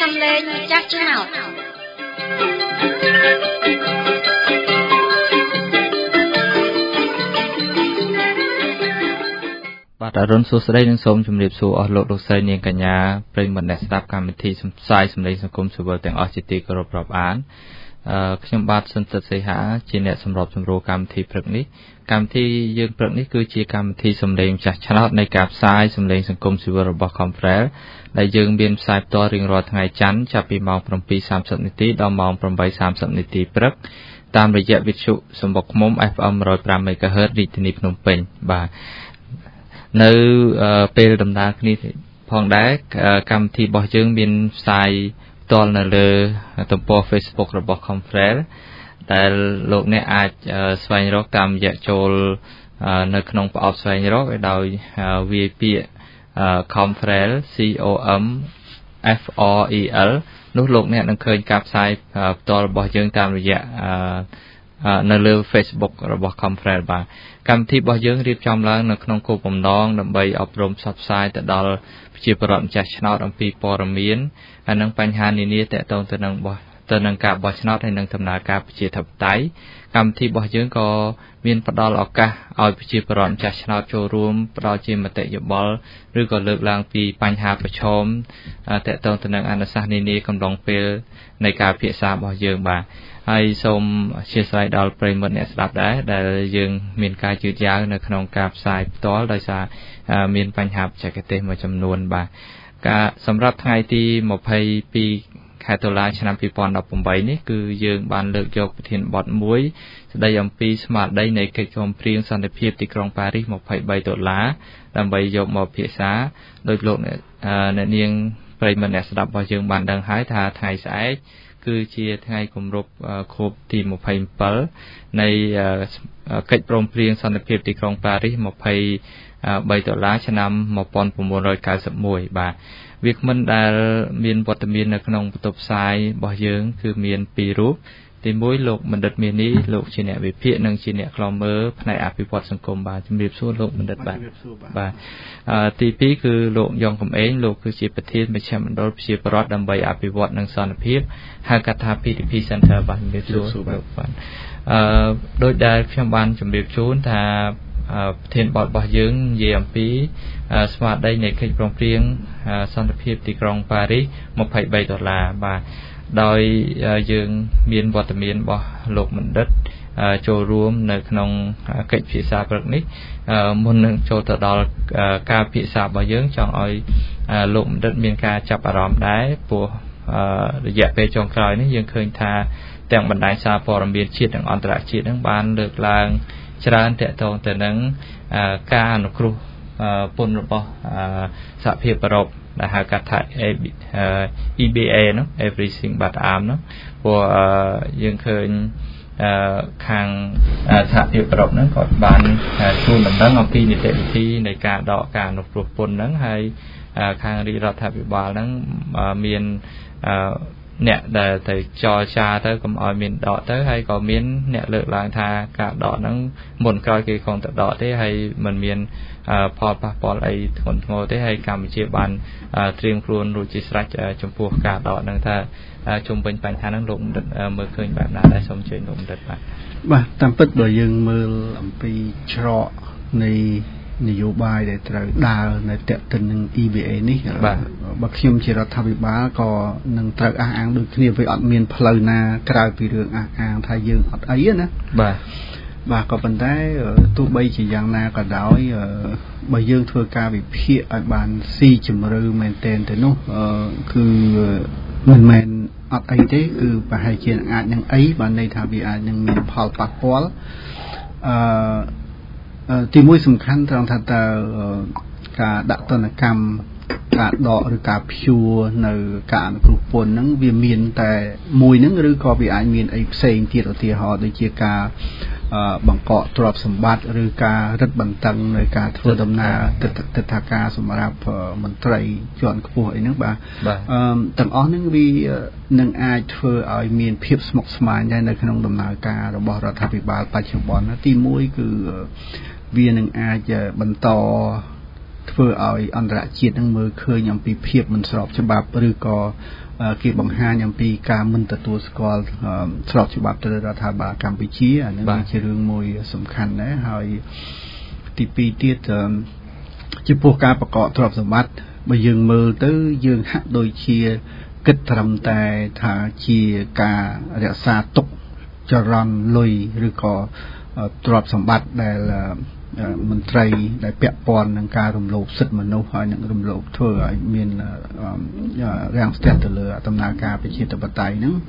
សំឡេងចាស់ឆ្នោតបាទអរុនសួស្តីនិងសូមជម្រាបសួរអស់លោកស្រីនាងកញ្ញាប្រិយមិត្តអ្នកស្ដាប់កម្មវិធីផ្សាយសម្លេងសង្គមស៊ីវិលទាំងអស់ជាទីគោរពរាប់អានខ្ញុំបាទសុនសិទ្ធសីហាជាអ្នកសម្របសម្រួលកម្មវិធីព្រឹកនេះកម្មវិធីយើងព្រឹកនេះគឺជាកម្មវិធីសម្លេងចាស់ឆ្នោតនៃការផ្សាយសម្លេងសង្គមស៊ីវិលរបស់ Confrel ដែលយើងមានផ្សាយផ្ទាល់រៀងរាល់ថ្ងៃច័ន្ទចាប់ពីម៉ោង 7:30 នាទីដល់ម៉ោង 8:30 នាទីព្រឹកតាមរយៈវិទ្យុសម្បុកឃ្មុំ FM 105 MHz រាជធានីភ្នំពេញបាទនៅពេលដំណើរគ្នាផងដែរកម្មវិធីរបស់យើងមានផ្សាយផ្ទាល់នៅលើទំព័រ Facebook របស់ Confrel ដែលលោកអ្នកអាចស្វែងរកតាមរយៈចូលនៅក្នុងប្រអប់ស្វែងរកដោយវាយពាក្យ Confrel COMFREL នោះលោកអ្នកនឹងឃើញការផ្សាយផ្ទាល់របស់យើងតាមរយៈនៅលើ Facebook របស់ Confrel បាទកម្មវិធីរបស់យើងរៀបចំឡើងនៅក្នុងគោលបំណងដើម្បីអប់រំផ្សព្វផ្សាយទៅដល់ប្រជាពលរដ្ឋម្ចាស់ឆ្នោតអំពីព័ត៌មានហើយនិងបញ្ហានានាទាក់ទងទៅនឹងការបោះឆ្នោតហើយនិងដំណើរការប្រជាធិបតេយ្យកម្មវិធីរបស់យើងក៏មានផ្ដល់ឱកាសឲ្យប្រជាពលរដ្ឋម្ចាស់ឆ្នោតចូលរួមផ្ដល់ជាមតិយោបល់ឬក៏លើកឡើងពីបញ្ហាប្រឈមទាក់ទងទៅនឹងអនុសាសន៍នានាកំឡុងពេលនៃការពិភាក្សារបស់យើងបាទហើយសូមអធិស្ឋានដល់ប្រិយមិត្តអ្នកស្ដាប់ដែរដែលយើងមានការយឺតយ៉ាវនៅក្នុងការផ្សាយផ្ទាល់ដោយសារមានបញ្ហាបច្ចេកទេសមួយចំនួនបាទការសម្រាប់ថ្ងៃទី22ខែតុលាឆ្នាំ2018នេះគឺយើងបានលើកយកប្រធានបទមួយស្ដីអំពីស្មារតីនៃកិច្ចព្រមព្រៀងសន្តិភាពទីក្រុងប៉ារីស$23ដើម្បីយកមកពិភាក្សាដោយលោកអ្នកនាងប្រិយមិត្តអ្នកស្ដាប់របស់យើងបានដឹងហើយថាថ្ងៃស្អែកគឺជាថ្ងៃគម្រប់ខួបទី27នៃកិច្ចព្រមព្រៀងសន្តិភាពទីក្រុងប៉ារីស$23ឆ្នាំ1991បាទវាគ្មិនដែលមានវត្តមាននៅក្នុងបន្ទប់ផ្សាយរបស់យើងគឺមាន2រូបទី1លោកបណ្ឌិតមាសនេះលោកជាអ្នកវិភាគនិងជាអ្នកខ្លំមើលផ្នែកអភិវឌ្ឍសង្គមបាទជំរាបសួរលោកបណ្ឌិតបាទទី2គឺលោកយ៉ងកំឯងលោកគឺជាប្រធានមជ្ឈមណ្ឌលប្រជាពលរដ្ឋដើម្បីអភិវឌ្ឍនិងសន្តិភាពហៅកាត់ថា PTP Center បាទជំរាបសួរលោកបាទដោយដែលខ្ញុំបានជម្រាបជូនថាប្រធានបទរបស់យើងនិយាយអំពីស្មារតីនៃកិច្ចព្រមព្រៀងសន្តិភាពទីក្រុងប៉ារីស$23បាទដោយយើងមានវត្តមានរបស់លោកបណ្ឌិតចូលរួមនៅក្នុងកិច្ចពិភាក្សាព្រឹកនេះមុននឹងចូលទៅដល់ការពិភាក្សារបស់យើងចង់ឲ្យលោកបណ្ឌិតមានការចាប់អារម្មណ៍ដែរព្រោះរយៈពេលចុងក្រោយនេះយើងឃើញថាទាំងបណ្ដាញសារព័ត៌មានជាតិនិងអន្តរជាតិនឹងបានលើកឡើងច្រើនទាក់ទងទៅនឹងការអនុគ្រោះពន្ធរបស់សហភាពអឺរ៉ុបដែលហៅកាត់ថា EBA នោះ Everything But Arms នោះព្រោះយើងឃើញខាងសហភាពអឺរ៉ុបហ្នឹងក៏បានជួនដំណឹងអំពីនីតិវិធីនៃការដកការអនុគ្រោះពន្ធហ្នឹងហើយខាងរាជរដ្ឋាភិបាលហ្នឹងមានអ្នកដែលទៅចរចាទៅកុំឲ្យមានដកទៅហើយក៏មានអ្នកលើកឡើងថាការដកហ្នឹងមុនក្រោយគេคงទៅដកទេហើយมันមានផលប៉ះពាល់អីធ្ងន់ធ្ងរទេហើយកម្ពុជាបានត្រៀមខ្លួនរួចជាស្រេចចំពោះការដកហ្នឹងថាជុំវិញបញ្ហាហ្នឹងលោកបណ្ឌិតមើលឃើញបែបណាដែរសូមអញ្ជើញលោកបណ្ឌិតបាទតាមពិតបើយើងមើលអំពីច្រកនៃនយោបាយដែលត្រូវដើរនៅតេតិននឹង EBA នេះបើខ្ញុំជារដ្ឋាភិបាលក៏នឹងត្រូវអះអាងដូចគ្នាវាអត់មានផ្លូវណាក្រៅពីរឿងអះអាងថាយើងអត់អីណាបាទក៏ប៉ុន្តែទោះបីជាយ៉ាងណាក៏ដោយបើយើងធ្វើការវិភាគឲ្យបានស៊ីជម្រៅមែនទែនទៅនោះគឺមិនមែនអត់អីទេគឺប្រហែលជាអាចនឹងអីបានន័យថាវាអាចនឹងមានផលប៉ះពាល់ទីមួយសំខាន់ត្រង់ថាតើការដាក់ទណ្ឌកម្មការដកឬការព្យួរនៅការអនុគ្រោះពន្ធហ្នឹងវាមានតែមួយហ្នឹងឬក៏វាអាចមានអីផ្សេងទៀតឧទាហរណ៍ដូចជាការបង្កកទ្រព្យសម្បត្តិឬការរឹតបន្តឹងនៅការធ្វើដំណើរទិដ្ឋាការសម្រាប់មន្ត្រីជាន់ខ្ពស់អីហ្នឹងបាទទាំងអស់ហ្នឹងវានឹងអាចធ្វើឲ្យមានភាពស្មុគស្មាញដែរនៅក្នុងដំណើរការរបស់រដ្ឋាភិបាលបច្ចុប្បន្នទី1គឺវានឹងអាចបន្តធ្វើឲ្យអន្តរជាតិនឹងមើលឃើញអំពីភាពមិនស្របច្បាប់ឬក៏គេបង្ហាញអំពីការមិនទទួលស្គាល់ស្របច្បាប់ទៅរដ្ឋាភិបាលកម្ពុជាអានេះជារឿងមួយសំខាន់ដែរហើយទី2ទៀតចំពោះការបង្កកទ្រព្យសម្បត្តិបើយើងមើលទៅយើងហាក់ដូចជាគិតត្រឹមតែថាជាការរក្សាទុកចរន្តលុយឬក៏ទ្រព្យសម្បត្តិដែលមន្ត្រីដែលពាក់ព័ន្ធនឹងការរំលោភសិទ្ធិមនុស្សហើយនឹងរំលោភធ្វើឲ្យមានរាំងស្ទះទៅលើដំណើរការប្រជាធិបតេយ្យហ្នឹង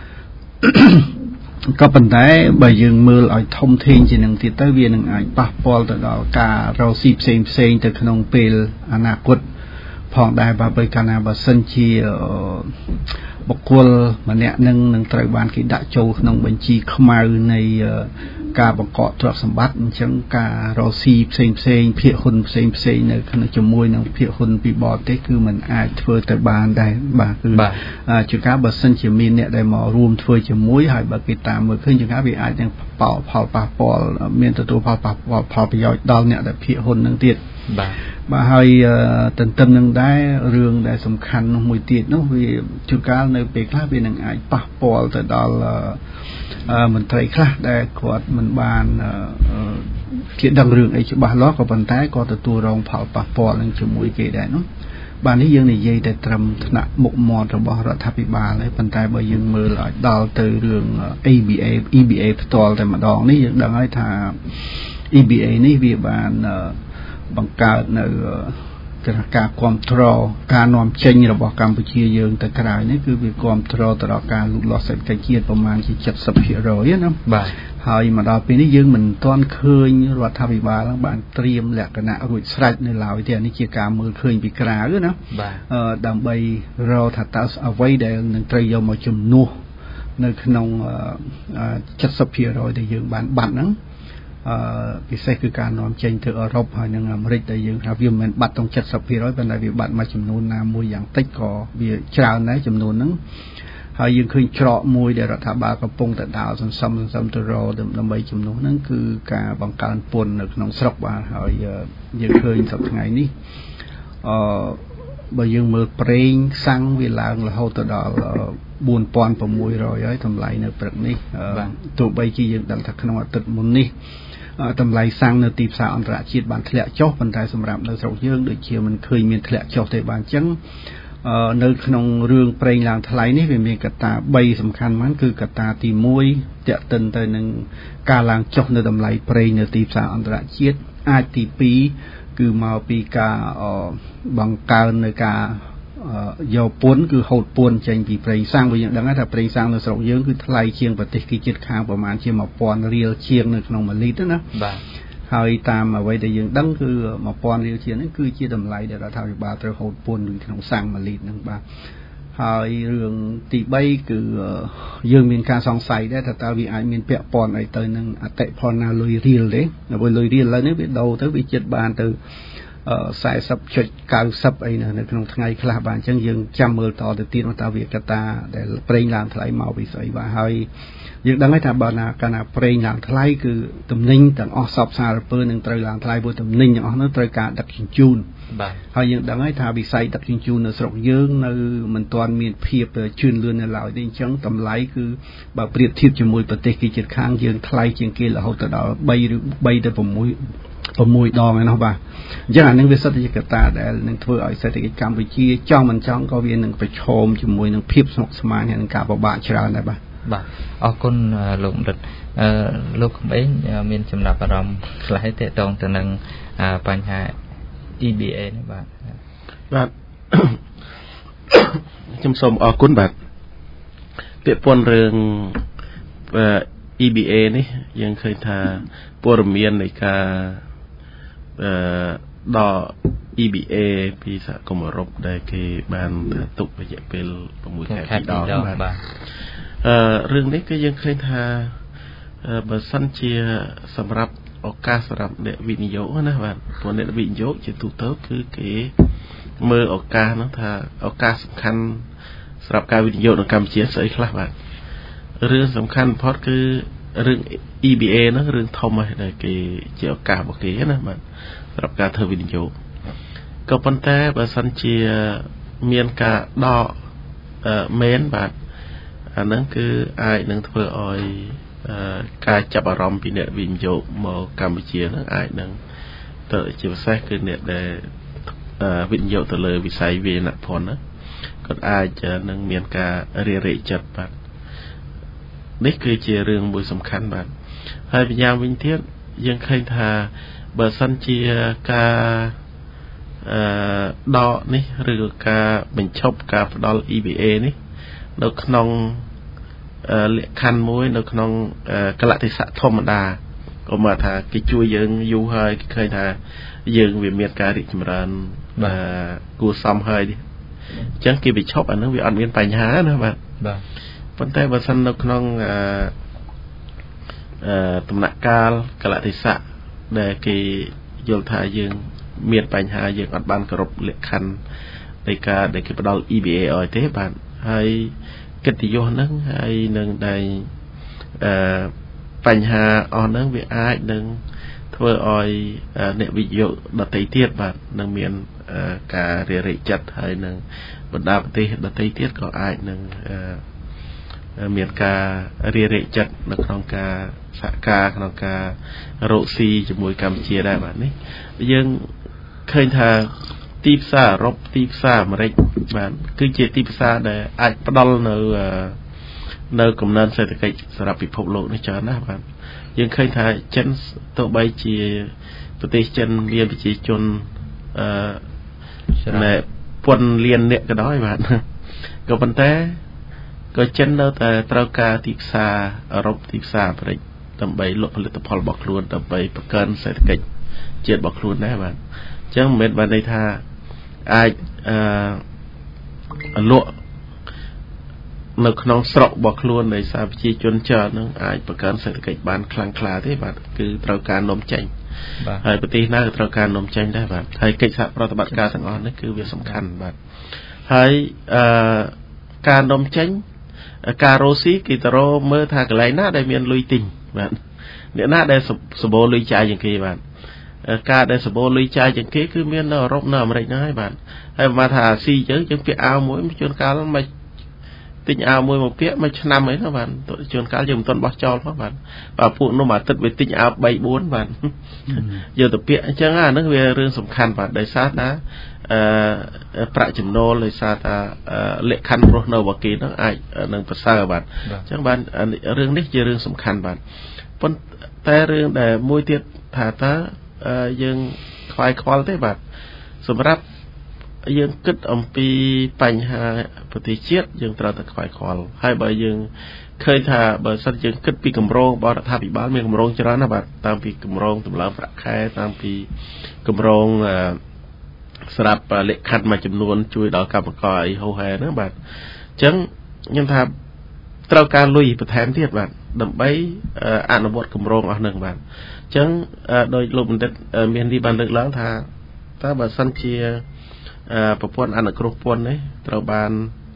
ក៏ប៉ុន្តែបើយើងមើលឲ្យធំធេងជាងនឹងទៀតទៅវានឹងអាចប៉ះពាល់ទៅដល់ការរកស៊ីផ្សេងទៅក្នុងពេលអនាគតផងដែរបើកាលណាបើសិនជាបុគ្គលម្នាក់នឹងត្រូវបានគេដាក់ចូលក្នុងបញ្ជីខ្មៅនៃការបង្កកទ្រព្យសម្បត្តិអញ្ចឹងការរកស៊ីផ្សេងភាគហ៊ុនផ្សេងនៅក្នុងជាមួយនឹងភាគហ៊ុនពីបរទេសគឺมันអាចធ្វើទៅបានដែរបាទគឺជាការបើសិនជាមានអ្នកដែលមករួមធ្វើជាមួយហើយបើគេតាមមើលឃើញជាការវាអាចនឹងផលប៉ះពាល់មានទទួលផលប្រយោជន៍ដល់អ្នកដែលភាគហ៊ុននឹងទៀតបាទហើយទន្ទឹមនឹងដែររឿងដែលសំខាន់នោះមួយទៀតនោះវាជួនកាលនៅពេលខ្លះវានឹងអាចប៉ះពាល់ទៅដល់មន្ត្រីខ្លះដែលគាត់មិនបានជាដឹងរឿងអីច្បាស់លាស់ក៏ប៉ុន្តែក៏ទទួលរងផលប៉ះពាល់នឹងជាមួយគេដែរនោះបាទនេះយើងនិយាយតែត្រឹមថ្នាក់មុខមាត់របស់រដ្ឋាភិបាលហើយប៉ុន្តែបើយើងមើលឲ្យដល់ទៅរឿង EBA ផ្ទាល់តែម្ដងនេះយើងដឹងហើយថា EBA នេះវាបានបង្កើតនៅការគ្រប់គ្រងការនាំចេញរបស់កម្ពុជាយើងទៅក្រៅនេះគឺវាគ្រប់គ្រងទៅដល់ការលូតលាស់សេដ្ឋកិច្ចជាតិប្រមាណជា 70% ណាបាទហើយមកដល់ពេលនេះយើងមិនទាន់ឃើញរដ្ឋាភិបាលបានត្រៀមលក្ខណៈរួចស្រេចនៅឡើយទេនេះជាការមើលឃើញពីក្រៅណាដើម្បីរកថាតើអ្វីដែលនឹងត្រូវយកមកជំនួសនៅក្នុង 70% ដែលយើងបានបាត់ហ្នឹងពិសេសគឺការនាំចេញទៅអឺរ៉ុបហើយនិងអាមេរិកដែលយើងថាវាមិនមែនបាត់ទាំង 70% ប៉ុន្តែវាបាត់មួយចំនួនណាមួយយ៉ាងតិចក៏វាច្រើនដែរចំនួនហ្នឹងហើយយើងឃើញច្រកមួយដែលរដ្ឋាភិបាលកំពុងតែដើរសន្សំទៅរកដើម្បីជំនួសហ្នឹងគឺការបង្កើនពន្ធនៅក្នុងស្រុកបាទហើយយើងឃើញសប្តាហ៍ថ្ងៃនេះបើយើងមើលប្រេងសាំងវាឡើងរហូតទៅដល់ 4,600 ហើយតម្លៃនៅព្រឹកនេះទោះបីជាយើងដឹងថាក្នុងអាទិត្យមុននេះតម្លៃសាំងនៅទីផ្សារអន្តរជាតិបានធ្លាក់ចុះប៉ុន្តែសម្រាប់នៅស្រុកយើងដូចជាមិនឃើញមានធ្លាក់ចុះទេបាទអញ្ចឹងនៅក្នុងរឿងប្រេងឡើងថ្លៃនេះវាមានកត្តា3សំខាន់ហ្នឹងគឺកត្តាទី1ទាក់ទិនទៅនឹងការឡើងចុះនៅតម្លៃប្រេងនៅទីផ្សារអន្តរជាតិអាចទី2គឺមកពីការបង្កើននៅការយកពន្ធគឺហូតពន្ធចេញពីប្រេងសាំងវិញយើងដឹងថាប្រេងសាំងនៅស្រុកយើងគឺថ្លៃជាងប្រទេសគេជិតខាងប្រហែលជា 1000 រៀលជាងនៅក្នុង1លីត្រណាបាទហើយតាមអ្វីដែលយើងដឹងគឺ 1000 រៀលជាងនេះគឺជាតម្លៃដែលរដ្ឋាភិបាលត្រូវហូតពន្ធនៅក្នុងសាំង1លីត្រហ្នឹងបាទហើយរឿងទី3គឺយើងមានការសង្ស័យដែរថាតើវាអាចមានពាក់ព័ន្ធអីទៅនឹងអតិផរណាលុយរៀលទេព្រោះលុយរៀលឥឡូវនេះវាដូរទៅវាជិតបានទៅ40.90 អីនៅក្នុងថ្ងៃខ្លះបាទអញ្ចឹងយើងចាំមើលតទៅទៀតថាវាកត្តាដែលប្រេងឡើងថ្លៃមកពីស្អីបាទហើយយើងដឹងហើយថាបើណាកាលណាប្រេងឡើងថ្លៃគឺទំនិញទាំងអស់សពសារពើនឹងត្រូវឡើងថ្លៃព្រោះទំនិញទាំងអស់នោះត្រូវការដឹកជញ្ជូនបាទហើយយើងដឹងហើយថាវិស័យដឹកជញ្ជូននៅស្រុកយើងនៅមិនទាន់មានភាពជឿនលឿននៅឡើយទេអញ្ចឹងតម្លៃគឺបើប្រៀបធៀបជាមួយប្រទេសគេជិតខាងយើងថ្លៃជាងគេរហូតដល់3ទៅ6 ដងឯនោះបាទអញ្ចឹងអានឹងវាសិតជាកត្តាដែលនឹងធ្វើឲ្យសេដ្ឋកិច្ចកម្ពុជាចង់មិនចង់ក៏វានឹងប្រឈមជាមួយនឹងភាពស្មុគស្មាញហើយនឹងការពិបាកច្រើនដែរបាទអរគុណលោកបណ្ឌិតលោកកំឯងមានចំណាប់អារម្មណ៍ខ្លះទេតងទៅនឹងបញ្ហា EBA នេះបាទខ្ញុំសូមអរគុណបាទពាក្យពន្ធរឿង EBA នេះយើងឃើញថាព័ត៌មាននៃការដល់ EBA ពីសហគមន៍អឺរ៉ុបដែលគេបានទុករយៈពេល6ខែពីដងបាទរឿងនេះគឺយើងឃើញថាបើសិនជាសម្រាប់ឱកាសសម្រាប់អ្នកវិនិយោគណាបាទព្រោះអ្នកវិនិយោគជាទូទៅគឺគេមើលឱកាសនោះថាឱកាសសំខាន់សម្រាប់ការវិនិយោគនៅកម្ពុជាស្អីខ្លះបាទរឿងសំខាន់បំផុតគឺរឿង EBA ហ្នឹងរឿងធំហើយដែលគេជាឱកាសរបស់គេណាបាទសម្រាប់ការធ្វើវិនិយោគก็ប៉ុន្តែបើសិនជាមានការដកមែនបាទអាហ្នឹងគឺអាចនឹងធ្វើឲ្យការចាប់អារម្មណ៍ពីអ្នកវិនិយោគមកកម្ពុជាហ្នឹងអាចនឹងទៅជាពិសេសគឺអ្នកដែលវិនិយោគទៅលើវិស័យវាយនភ័ណ្ឌណាគាត់អាចនឹងមានការរារែកចិត្តបាទនេះគឺជារឿងមួយសំខាន់បាទហើយម្យ៉ាងវិញទៀតយើងឃើញថាបើសិនជាការដកនេះឬការបញ្ឈប់ការផ្ដល់ EBA នេះនៅក្នុងលក្ខខណ្ឌមួយនៅក្នុងកលតិស័កធម្មតាក៏មកថាគេជួយយើងយូរហើយគេឃើញថាយើងវាមានការរីកចម្រើនគួរសមហើយអញ្ចឹងគេបញ្ឈប់អានឹងវាអត់មានបញ្ហាណាបាទប៉ុន្តែបើសិននៅក្នុងដំណាក់កាលកលតិស័កដែលគេយល់ថាយើងមានបញ្ហាយើងអត់បានគោរពលក្ខខណ្ឌនៃការដែលគេផ្ដល់ EBA ឲ្យទេបាទហើយកិត្តិយសហ្នឹងហើយនឹងដែលបញ្ហាអស់ហ្នឹងវាអាចនឹងធ្វើឲ្យអ្នកវិនិយោគដទៃទៀតបាទនឹងមានការរារែកចិត្តហើយនឹងបណ្ដាប្រទេសដទៃទៀតក៏អាចនឹងមានការរារែកចិត្តនៅក្នុងការសហការក្នុងការរកស៊ីជាមួយកម្ពុជាដែរបាទនេះយើងឃើញថាទីផ្សារអឺរ៉ុបទីផ្សារអាមេរិកបាទគឺជាទីផ្សារដែលអាចផ្ដល់នៅកំណើនសេដ្ឋកិច្ចសម្រាប់ពិភពលោកនេះច្រើនណាស់បាទយើងឃើញថាចិនទោះបីជាប្រទេសចិនមានប្រជាជនពាន់លានអ្នកក៏ដោយបាទក៏ប៉ុន្តែក៏ចិននៅតែត្រូវការទីផ្សារអឺរ៉ុបទីផ្សារអាមេរិកដើម្បីលក់ផលិតផលរបស់ខ្លួនដើម្បីបង្កើនសេដ្ឋកិច្ចជាតិរបស់ខ្លួនដែរបាទអញ្ចឹងមិនមែនបានន័យថាអាចលក់នៅក្នុងស្រុករបស់ខ្លួននៃសារប្រជាជនច្រើននឹងអាចបង្កើនសេដ្ឋកិច្ចបានខ្លាំងក្លាទេបាទគឺត្រូវការនាំចេញហើយប្រទេសណាក៏ត្រូវការនាំចេញដែរបាទហើយកិច្ចសហប្រតិបត្តិការទាំងអស់នេះគឺវាសំខាន់បាទហើយការនាំចេញការរកស៊ីគេទៅរកមើលថាកន្លែងណាដែលមានលុយទិញបាទអ្នកណាដែលសម្បូរលុយចាយជាងគេបាទការដែលសម្បូរលុយចាយជាងគេគឺមាននៅអឺរ៉ុបនៅអាមេរិកហ្នឹងហើយបាទហើយបើថាអាស៊ីយើងពាក់អាវមួយជួនកាលមិនទិញអាវមួយមកពាក់មួយឆ្នាំអីណាបាទជួនកាលយើងមិនទាន់បោះចោលផងបាទពួកនោះមួយអាទិត្យវាទិញអាវ 3-4 បាទយកទៅពាក់អញ្ចឹងអាហ្នឹងវារឿងសំខាន់បាទដោយសារថាប្រាក់ចំណូលដោយសារថាលក្ខខណ្ឌរស់នៅរបស់គេហ្នឹងអាចនឹងប្រសើរបាទអញ្ចឹងបាទរឿងនេះជារឿងសំខាន់បាទប៉ុន្តែរឿងដែលមួយទៀតថាតើយើងខ្វាយខ្វល់ទេបាទសម្រាប់យើងគិតអំពីបញ្ហាប្រទេសជាតិយើងត្រូវតែខ្វាយខ្វល់ហើយបើយើងឃើញថាបើសិនយើងគិតពីគម្រោងរបស់រដ្ឋាភិបាលមានគម្រោងច្រើនណាស់បាទតាមពីគម្រោងតម្លើងប្រាក់ខែតាមពីគម្រោងស្រាប់លក្ខខណ្ឌមួយចំនួនជួយដល់កម្មករអីហូហែហ្នឹងបាទអញ្ចឹងខ្ញុំថាត្រូវការលុយបន្ថែមទៀតបាទដើម្បីអនុវត្តគម្រោងអស់ហ្នឹងបាទអញ្ចឹងដោយលោកបណ្ឌិតមាននេះបានលើកឡើងថាតើបើសិនជាប្រព័ន្ធអនុគ្រោះពន្ធនេះត្រូវបាន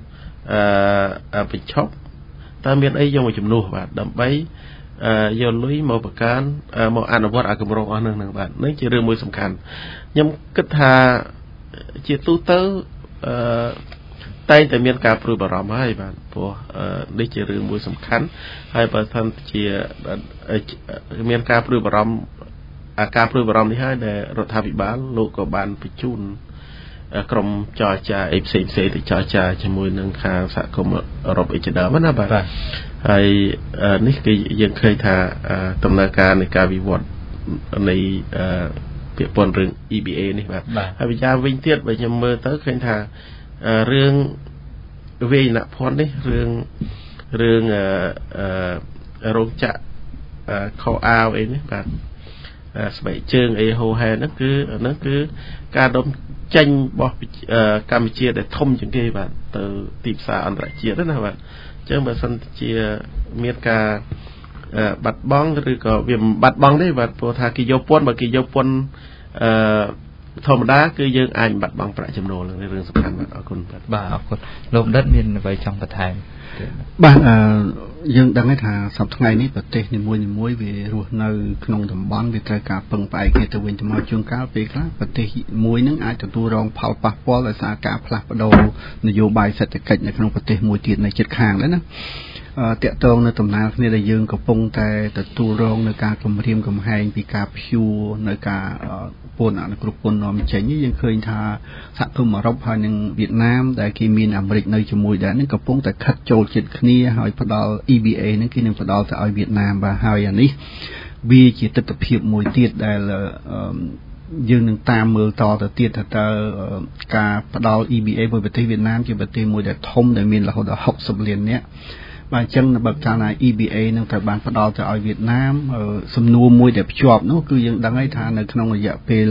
បញ្ឈប់តើមានអីយកមកជំនួសបាទដើម្បីយកលុយមកបង្កើនមកអនុវត្តគម្រោងអស់ហ្នឹងបាទនេះជារឿងមួយសំខាន់ខ្ញុំគិតថាជាទូទៅតែងតែមានការព្រួយបារម្ភហើយបាទព្រោះនេះជារឿងមួយសំខាន់ហើយបើសិនជាមានការព្រួយបារម្ភនេះហើយដែលរដ្ឋាភិបាលលោកក៏បានបញ្ជូនក្រុមចរចាអីផ្សេងៗទៅចរចាជាមួយនឹងខាងសហគមន៍អឺរ៉ុបអីជាដើមណាបាទហើយនេះគឺយើងឃើញថាដំណើរការនៃការវិវត្តនៃពាក្យពន្ធរឿង EBA នេះបាទហើយវិជាវិញទៀតបើខ្ញុំមើលទៅឃើញថារឿងវាយនភ័ណ្ឌនេះរឿងរោងចក្រខោអាវអីនេះបាទស្បែកជើងអីហូហែហ្នឹងគឺការដុំចេញរបស់កម្ពុជាដែលធំជាងគេបាទទៅទីផ្សារអន្តរជាតិណាបាទអញ្ចឹងបើសិនជាមានការបាត់បង់ឬក៏វាមិនបាត់បង់ទេបាទព្រោះថាគេយកពន្ធបើគេយកពន្ធធម្មតាគឺយើងអាចបាត់បង់ប្រាក់ចំណូលនឹងរឿងសំខាន់បាទអរគុណបាទអរគុណលោកដិតមានអ្វីចង់បន្ថែមបាទយើងដឹងថាសប្តាហ៍ថ្ងៃនេះប្រទេសនីមួយៗវារស់នៅក្នុងតំបន់វាត្រូវការពឹងផ្អែកគ្នាទៅវិញទៅមកជួនកាលពេលខ្លះប្រទេសមួយនឹងអាចទទួលរងផលប៉ះពាល់ដោយសារការផ្លាស់ប្ដូរនយោបាយសេដ្ឋកិច្ចនៅក្នុងប្រទេសមួយទៀតនៅជិតខាងដែរណាតកតងនៅដំណើរគ្នាដែលយើងកំពុងតែទទួលរងនៅការគម្រាមកំហែងពីការព្យួរនៅការពន្ធអនុគ្រោះពន្ធនាំចេញយើងឃើញថាសហគមន៍អឺរ៉ុបហើយនិងវៀតណាមដែលគេមានអាមេរិកនៅជាមួយដែរនឹងកំពុងតែខិតចូលចិត្តគ្នាហើយផ្ដល់ EBA នឹងគេនឹងផ្ដល់ទៅឲ្យវៀតណាមបាទហើយអានេះវាជាទស្សនវិជ្ជាមួយទៀតដែលយើងនឹងតាមមើលតទៅទៀតថាតើការផ្ដល់ EBA មួយប្រទេសវៀតណាមជាប្រទេសមួយដែលធំដែលមានរហូតដល់60លាននាក់បាទអញ្ចឹងបើកាលណា EBA នឹងត្រូវបានផ្ដល់ទៅឲ្យវៀតណាមសំណួរមួយដែលភ្ជាប់នោះគឺយើងដឹងហើយថានៅក្នុងរយៈពេល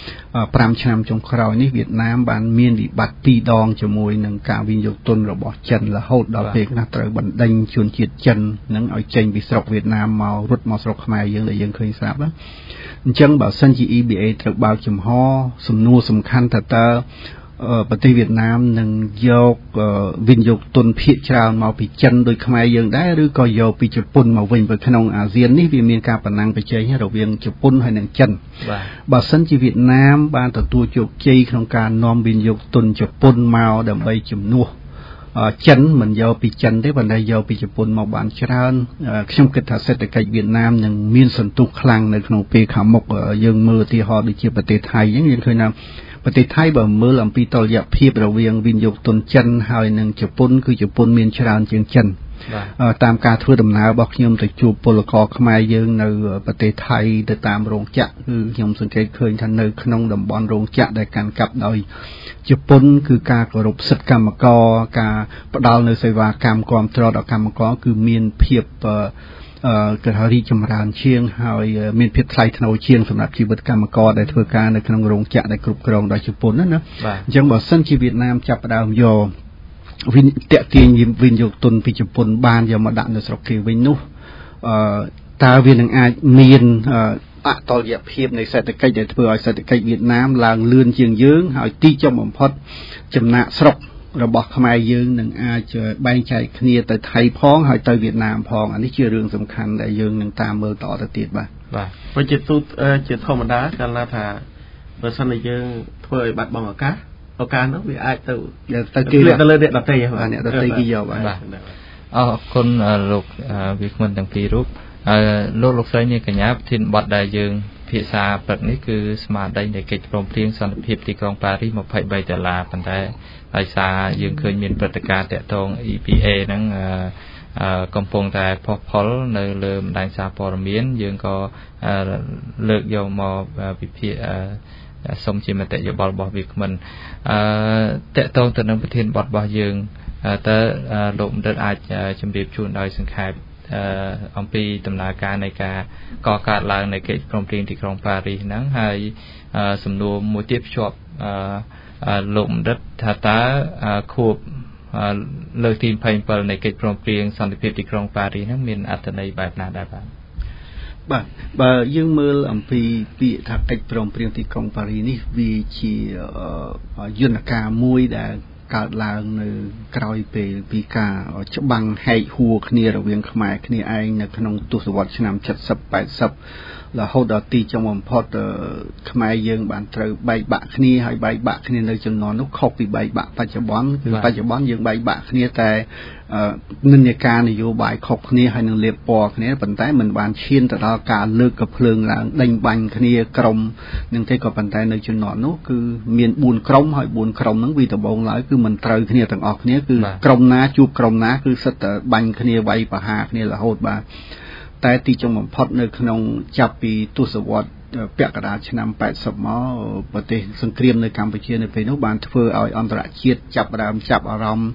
5ឆ្នាំចុងក្រោយនេះវៀតណាមបានមានវិបត្តិ2ដងជាមួយនឹងការវិនិយោគទុនរបស់ចិនរហូតដល់ពេលខ្លះត្រូវបណ្ដេញជនជាតិចិននឹងឲ្យចេញពីស្រុកវៀតណាមមករត់មកស្រុកខ្មែរយើងដែលយើងឃើញស្រាប់អញ្ចឹងបើសិនជា EBA ត្រូវបើកចំហសំណួរសំខាន់ថាតើប្រទេសវៀតណាមនឹងយកវិនិយោគទុនភាគច្រើនមកពីចិនដោយខ្មែរយើងដែរឬក៏យកពីជប៉ុនមកវិញbởiក្នុងអាស៊ាននេះវាមានការប្រណាំងប្រជែងរវាងជប៉ុនហើយនិងចិនបើសិនជាវៀតណាមបានទទួលជោគជ័យក្នុងការនាំវិនិយោគទុនជប៉ុនមកដើម្បីជំនួសចិនមិនយកពីចិនទេប៉ុន្តែយកពីជប៉ុនមកបានច្រើនខ្ញុំគិតថាសេដ្ឋកិច្ចវៀតណាមនឹងមានសន្ទុះខ្លាំងនៅក្នុងពេលខាងមុខយើងមើលឧទាហរណ៍ដូចជាប្រទេសថៃអញ្ចឹងយើងឃើញថាប្រទេសថៃបើមើលអំពីតុល្យភាពរវាងវិនិយោគទុនចិនហើយនិងជប៉ុនគឺជប៉ុនមានច្រើនជាងចិនតាមការធ្វើដំណើររបស់ខ្ញុំទៅជួបពលករខ្មែរយើងនៅប្រទេសថៃទៅតាមរោងចក្រគឺខ្ញុំសង្កេតឃើញថានៅក្នុងតំបន់រោងចក្រដែលកាន់កាប់ដោយជប៉ុនគឺការគោរពសិទ្ធិកម្មករការផ្ដល់នៅសេវាកម្មគាំទ្រដល់កម្មករគឺមានភាពគឺថារីកចម្រើនជាងហើយមានភាពថ្លៃថ្នូរជាងសម្រាប់ជីវិតកម្មករដែលធ្វើការនៅក្នុងរោងចក្រដែលគ្រប់គ្រងដោយជប៉ុនណាអញ្ចឹងបើសិនជាវៀតណាមចាប់ផ្ដើមយកតាក់ទាញវិនិយោគទុនពីជប៉ុនបានយកមកដាក់នៅស្រុកគេវិញនោះតើវានឹងអាចមានអតុល្យភាពនៃសេដ្ឋកិច្ចដែលធ្វើឲ្យសេដ្ឋកិច្ចវៀតណាមឡើងលឿនជាងយើងហើយទីចុងបំផុតចំណាក់ស្រុករបស់ខ្មែរយើងនឹងអាចបែងចែកគ្នាទៅថៃផងហើយទៅវៀតណាមផងអានេះជារឿងសំខាន់ដែលយើងនឹងតាមមើលតទៅទៀតបាទបើជាទូជាធម្មតាកាលណាថាបើសិនជាយើងធ្វើឲ្យបាត់បង់ឱកាសនោះវាអាចទៅគេទៅលើអ្នកដទៃបាទអ្នកដទៃគេយកបាទអរគុណលោកវាគ្មិនទាំងពីររូបលោកស្រីនាងកញ្ញាប្រធានបទដែលយើងភាសាព្រឹកនេះគឺស្មារតីនៃកិច្ចព្រមព្រៀងសន្តិភាពទីក្រុងប៉ារីស$23ប៉ុន្តែដោយសារយើងឃើញមានព្រឹត្តិការណ៍តាក់ទង EPA ហ្នឹងកំពុងតែផុសផុលនៅលើបណ្ដាញសារព័ត៌មានយើងក៏លើកយកមកវិភាគសូមជាមតិយោបល់របស់វាគ្មិនតាក់ទងទៅនឹងប្រធានបទរបស់យើងតើលោកបណ្ឌិតអាចជម្រាបជូនដោយសង្ខេបអំពីដំណើរការនៃការកកើតឡើងនៃកិច្ចព្រមព្រៀងទីក្រុងប៉ារីសហ្នឹងហើយសំណួរមួយទៀតភ្ជាប់លោកបណ្ឌិតថាតើខួបលើកទី27នៃកិច្ចព្រមព្រៀងសន្តិភាពទីក្រុងប៉ារីសហ្នឹងមានអត្ថន័យបែបណាដែរបាទបើយើងមើលអំពីពាក្យថាកិច្ចព្រមព្រៀងទីក្រុងប៉ារីសនេះវាជាយន្តការមួយដែលកើតឡើងនៅក្រោយពេលពីការច្បាំងហែកហួរគ្នារវាងខ្មែរគ្នាឯងនៅក្នុងទសវត្សរ៍ឆ្នាំ70-80រហូតដល់ទីចុងបំផុតខ្មែរយើងបានត្រូវបែកបាក់គ្នាហើយបែកបាក់គ្នានៅចំនួននោះខុសពីបែកបាក់បច្ចុប្បន្នគឺបច្ចុប្បន្នយើងបែកបាក់គ្នាតែនិន្នាការនយោបាយខុសគ្នាហើយនឹងលាបពណ៌គ្នាប៉ុន្តែមិនបានឈានទៅដល់ការលើកកំភ្លើងឡើងដេញបាញ់គ្នាក្រុមនឹងទេក៏ប៉ុន្តែនៅចំនួននោះគឺមាន4ក្រុមហើយ4ក្រុមហ្នឹងវាដំបូងឡើយគឺមិនត្រូវគ្នាទាំងអស់គ្នាគឺក្រុមណាជួបក្រុមណាគឺសិតតែបាញ់គ្នាវាយប្រហារគ្នារហូតបាទតែទីចុងបំផុតនៅក្នុងចាប់ពីទសវត្សរ៍ពាក់កណ្ដាលឆ្នាំ80មកប្រទេសសង្គ្រាមនៅកម្ពុជានៅពេលនោះបានធ្វើឲ្យអន្តរជាតិចាប់អារម្មណ៍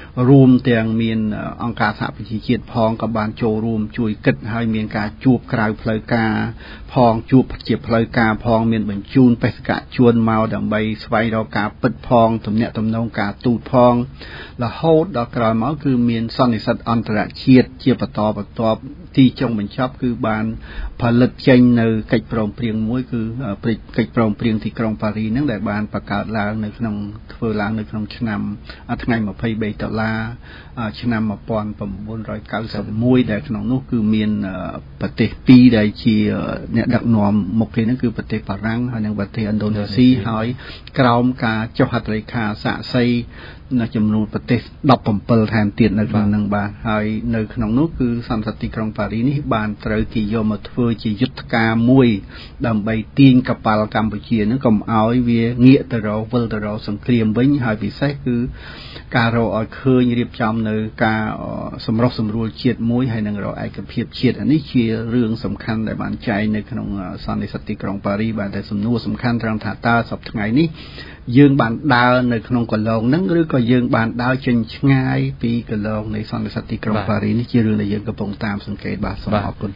រួមទាំងមានអង្គការសហប្រជាជាតិផងក៏បានចូលរួមជួយគិតហើយមានការជួបក្រៅផ្លូវការផងជួបជាផ្លូវការផងមានបញ្ជូនបេសកជនមកដើម្បីស្វែងរកការពិតផងទំនាក់ទំនងការទូតផងរហូតដល់ក្រោយមកគឺមានសន្និសីទអន្តរជាតិជាបន្តបន្ទាប់ទីចុងបញ្ចប់គឺបានផលិតចេញនៅកិច្ចព្រមព្រៀងមួយគឺកិច្ចព្រមព្រៀងទីក្រុងប៉ារីហ្នឹងដែលបានបង្កើតឡើងនៅក្នុងធ្វើឡើងនៅក្នុងឆ្នាំថ្ងៃ23ដុល្លារឆ្នាំ1991ដែលក្នុងនោះគឺមានប្រទេសពីរដែលជាអ្នកដឹកនាំមុខគេហ្នឹងគឺប្រទេសបារាំងហើយនិងប្រទេសឥណ្ឌូនេស៊ីហើយក្រោមការចុះហត្ថលេខាសាក្សីនៅចំនួនប្រទេស17ថែមទៀតនៅក្នុងនឹងបាទហើយនៅក្នុងនោះគឺសន្និសីទទីក្រុងប៉ារីនេះបានត្រូវគេយកមកធ្វើជាយុទ្ធការមួយដើម្បីទាញកប៉ាល់កម្ពុជានឹងកុំឲ្យវាងាកទៅរកវិលទៅរកសង្គ្រាមវិញហើយពិសេសគឺការរកឲ្យឃើញរៀបចំនៅការសម្រុះសម្រួលជាតិមួយហើយនឹងរកឯកភាពជាតិនេះជារឿងសំខាន់ដែលបានចែងនៅក្នុងសន្និសីទទីក្រុងប៉ារីបាទតែសំណួរសំខាន់ត្រង់ថាតើសប្តាហ៍ថ្ងៃនេះយើងបានដើរនៅក្នុងកន្លងហ្នឹងឬក៏យើងបានដើរចេញឆ្ងាយពីកន្លងនៃសន្និសីទទីក្រុងប៉ារីនេះជារឿងដែលយើងកំពុងតាមសង្កេតបាទសូមអរគុណ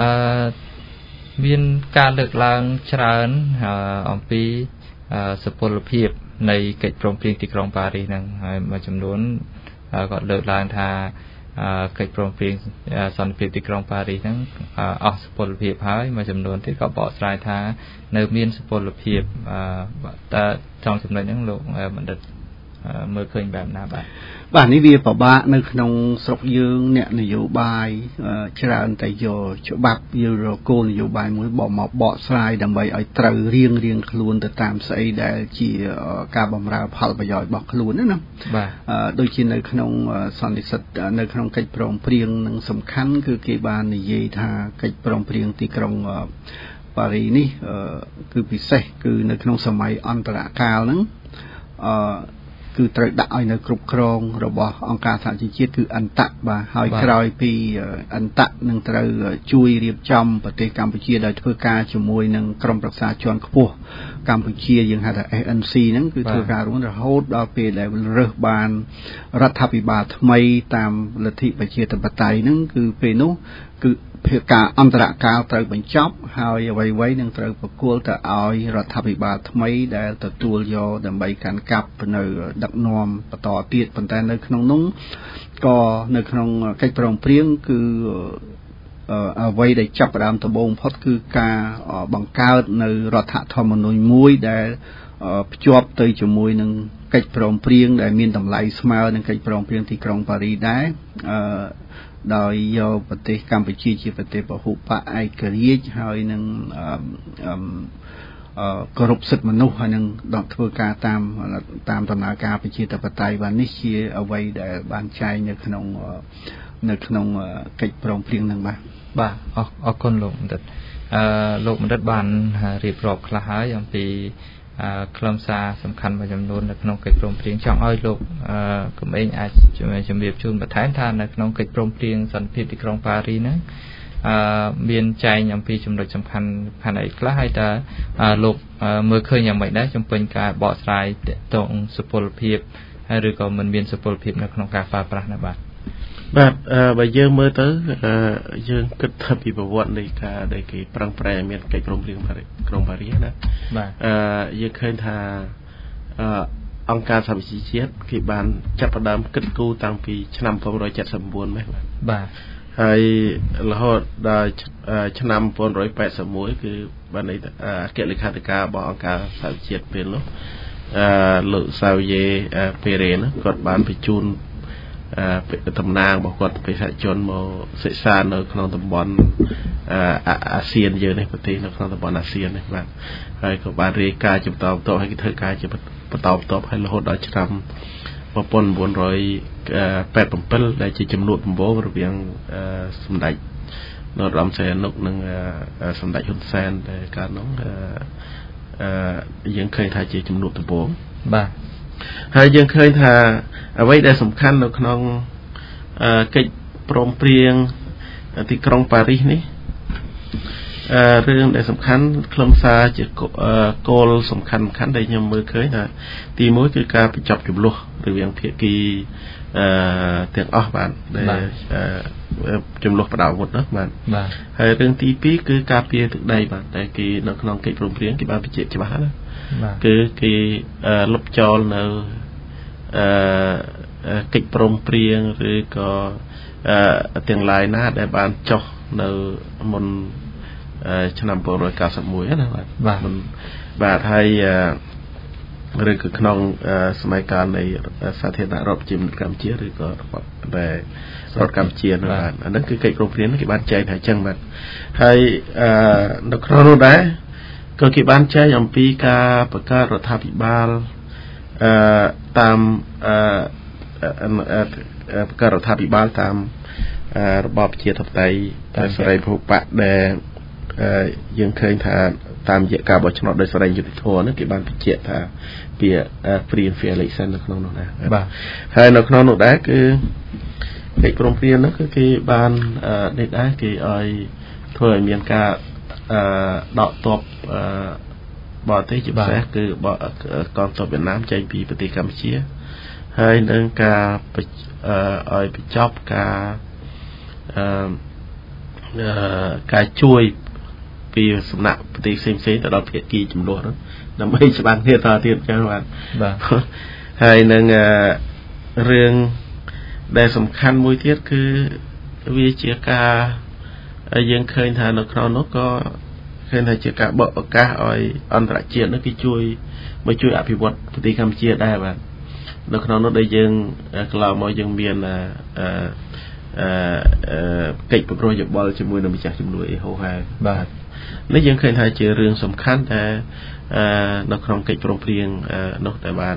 មានការលើកឡើងច្រើនអំពីសុពលភាពនៃកិច្ចព្រមព្រៀងទីក្រុងប៉ារីសហ្នឹងហើយមួយចំនួនក៏លើកឡើងថាកិច្ចព្រមព្រៀងសន្តិភាពទីក្រុងប៉ារីសហ្នឹងអស់សុពលភាពហើយមួយចំនួនទៀតក៏បកស្រាយថានៅមានសុពលភាពតើtrongចំណុចហ្នឹងលោកបណ្ឌិតមើលឃើញបែបណាបាទនេះវាពិបាកនៅក្នុងស្រុកយើងអ្នកនយោបាយច្រើនតែយកច្បាប់យកគោលនយោបាយមួយមកបកស្រាយដើម្បីឲ្យត្រូវរៀងខ្លួនទៅតាមស្អីដែលជាការបម្រើផលប្រយោជន៍របស់ខ្លួនណាបាទដូចជានៅក្នុងសន្និសីទនៅក្នុងកិច្ចព្រមព្រៀងនឹងសំខាន់គឺគេបាននិយាយថាកិច្ចព្រមព្រៀងទីក្រុងប៉ារីនេះគឺពិសេសគឺនៅក្នុងសម័យអន្តរកាលហ្នឹងគឺត្រូវដាក់ឲ្យនៅគ្រប់គ្រងរបស់អង្គការសហជីវជាតិគឺអន្តៈបាទហើយក្រោយពីអន្តៈនឹងត្រូវជួយរៀបចំប្រទេសកម្ពុជាដោយធ្វើការជាមួយនឹងក្រុមប្រឹក្សាជាន់ខ្ពស់កម្ពុជាយើងហៅថា ANC ហ្នឹងគឺធ្វើការរួមរហូតដល់ពេលដែលរើសបានរដ្ឋាភិបាលថ្មីតាមលទ្ធិប្រជាធិបតេយ្យហ្នឹងគឺពេលនោះគឺភាគការអន្តរកាលត្រូវបញ្ចប់ហើយអ្វីៗនឹងត្រូវប្រគល់ទៅឲ្យរដ្ឋាភិបាលថ្មីដែលទទួលយកដើម្បីកាន់កាប់នៅដឹកនាំបន្តទៀតប៉ុន្តែនៅក្នុងនោះក៏នៅក្នុងកិច្ចព្រមព្រៀងគឺអ្វីដែលចាប់ផ្ដើមដំបូងផុតគឺការបង្កើតនៅរដ្ឋធម្មនុញ្ញមួយដែលភ្ជាប់ទៅជាមួយនឹងកិច្ចព្រមព្រៀងដែលមានតម្លៃស្មើនឹងកិច្ចព្រមព្រៀងទីក្រុងប៉ារីដែរដោយយកប្រទេសកម្ពុជាជាប្រទេសពហុបកឯករាជ្យហើយនឹងគោរពសិទ្ធិមនុស្សហើយនឹងធ្វើការតាមដំណើរការប្រជាធិបតេយ្យបាទនេះជាអ្វីដែលបានចែងនៅក្នុងកិច្ចព្រមព្រៀងហ្នឹងបាទអរគុណលោកបណ្ឌិតលោកបណ្ឌិតបានរៀបរាប់ខ្លះហើយអំពីខ្លឹមសារសំខាន់មួយចំនួននៅក្នុងកិច្ចព្រមព្រៀងចង់ឲ្យលោកកំឯងអាចជំរាបជូនបន្ថែមថានៅក្នុងកិច្ចព្រមព្រៀងសន្តិភាពទីក្រុងប៉ារីហ្នឹងមានចែងអំពីចំណុចសំខាន់អីខ្លះហើយតើលោកមើលឃើញយ៉ាងម៉េចដែរចំពោះការបកស្រាយទាក់ទងសុពលភាពហើយឬក៏មិនមានសុពលភាពនៅក្នុងការប្រើប្រាស់ណាបាទបើយើងមើលទៅយើងគិតថាពីប្រវត្តិនៃការដែលគេប្រឹងប្រែងមានកិច្ចព្រមព្រៀងក្រុងប៉ារីសណាបាទយើងឃើញថាអង្គការសហប្រជាជាតិគេបានចាប់ផ្ដើមគិតគូរតាំងពីឆ្នាំ1979មែនបាទហើយរហូតដល់ឆ្នាំ1981គឺបានអគ្គលេខាធិការរបស់អង្គការសហប្រជាជាតិពេលនោះលោកសាវយេពេរេណាគាត់បានបញ្ជូនតំណាងរបស់គាត់បេក្ខជនមកសិក្សានៅក្នុងតំបន់អាស៊ានយើងនេះប្រទេសនៅក្នុងតំបន់អាស៊ាននេះបាទហើយក៏បានរាយការណ៍បន្តឲ្យគេធ្វើការជាបន្តហើយរហូតដល់ឆ្នាំ1987ដែលជាចំនួនដំបូងរវាងសម្ដេចនរោត្តមសីហនុនិងសម្ដេចហ៊ុនសែនដែលកាលនោះយើងឃើញថាជាចំនួនដំបូងបាទហើយយើងឃើញថាអ្វីដែលសំខាន់នៅក្នុងកិច្ចព្រមព្រៀងទីក្រុងប៉ារីសនេះរឿងដែលសំខាន់ខ្លឹមសារជាគោលសំខាន់ដែលខ្ញុំមើលឃើញថាទី1គឺការបញ្ចប់ចំនួនរវាងភាគីទាំងអស់បាទដែលចំនួនបដៅមុតណាបាទហើយរឿងទី2គឺការពារទឹកដីបាទតែគេនៅក្នុងកិច្ចព្រមព្រៀងគេបានបញ្ជាក់ច្បាស់ណាគឺគេលុបចោលនៅកិច្ចព្រមព្រៀងឬក៏ទាំងឡាយណាដែលបានចុះនៅមុនឆ្នាំ1991ណាបាទហើយឬក៏ក្នុងសម័យកាលនៃសាធារណរដ្ឋប្រជាមានិតកម្ពុជាឬក៏ដែលរដ្ឋកម្ពុជានោះបាទអាហ្នឹងគឺកិច្ចព្រមព្រៀងគេបានចែងថាអញ្ចឹងបាទហើយនៅក្នុងនោះដែរក៏គេបានចែងអំពីការបង្កើតរដ្ឋាភិបាលតាមបង្កើតរដ្ឋាភិបាលតាមរបបប្រជាធិបតេយ្យសេរីពហុបកដែលយើងឃើញថាតាមរយៈការបោះឆ្នោតដោយសេរីយុត្តិធម៌ហ្នឹងគេបានបញ្ជាក់ថាពាក្យ free and fair election នៅក្នុងនោះដែរបាទហើយនៅក្នុងនោះដែរគឺកិច្ចព្រមព្រៀងហ្នឹងគឺគេបាននេះដែរគេឲ្យធ្វើឲ្យមានការដកទ័ពបរទេសជាពិសេសគឺកងទ័ពវៀតណាមចេញពីប្រទេសកម្ពុជាហើយនឹងការឲ្យបញ្ចប់ការជួយពីសំណាក់ប្រទេសផ្សេងៗទៅដល់ភាគីចំនួនហ្នឹងដើម្បីច្បាំងគ្នាតទៀតចឹងបាទហើយនឹងរឿងដែលសំខាន់មួយទៀតគឺវាជាការយើងឃើញថានៅក្នុងនោះក៏ឃើញថាជាការបើកឱកាសឲ្យអន្តរជាតិនោះគេជួយអភិវឌ្ឍប្រទេសកម្ពុជាដែរបាទនៅក្នុងនោះដែលយើងកន្លងមកយើងមានកិច្ចប្រព្រឹត្តយោបល់ជាមួយនឹងម្ចាស់ជំនួយហោហែបាទនេះយើងឃើញថាជារឿងសំខាន់តែនៅក្នុងកិច្ចព្រមព្រៀងនោះតែបាន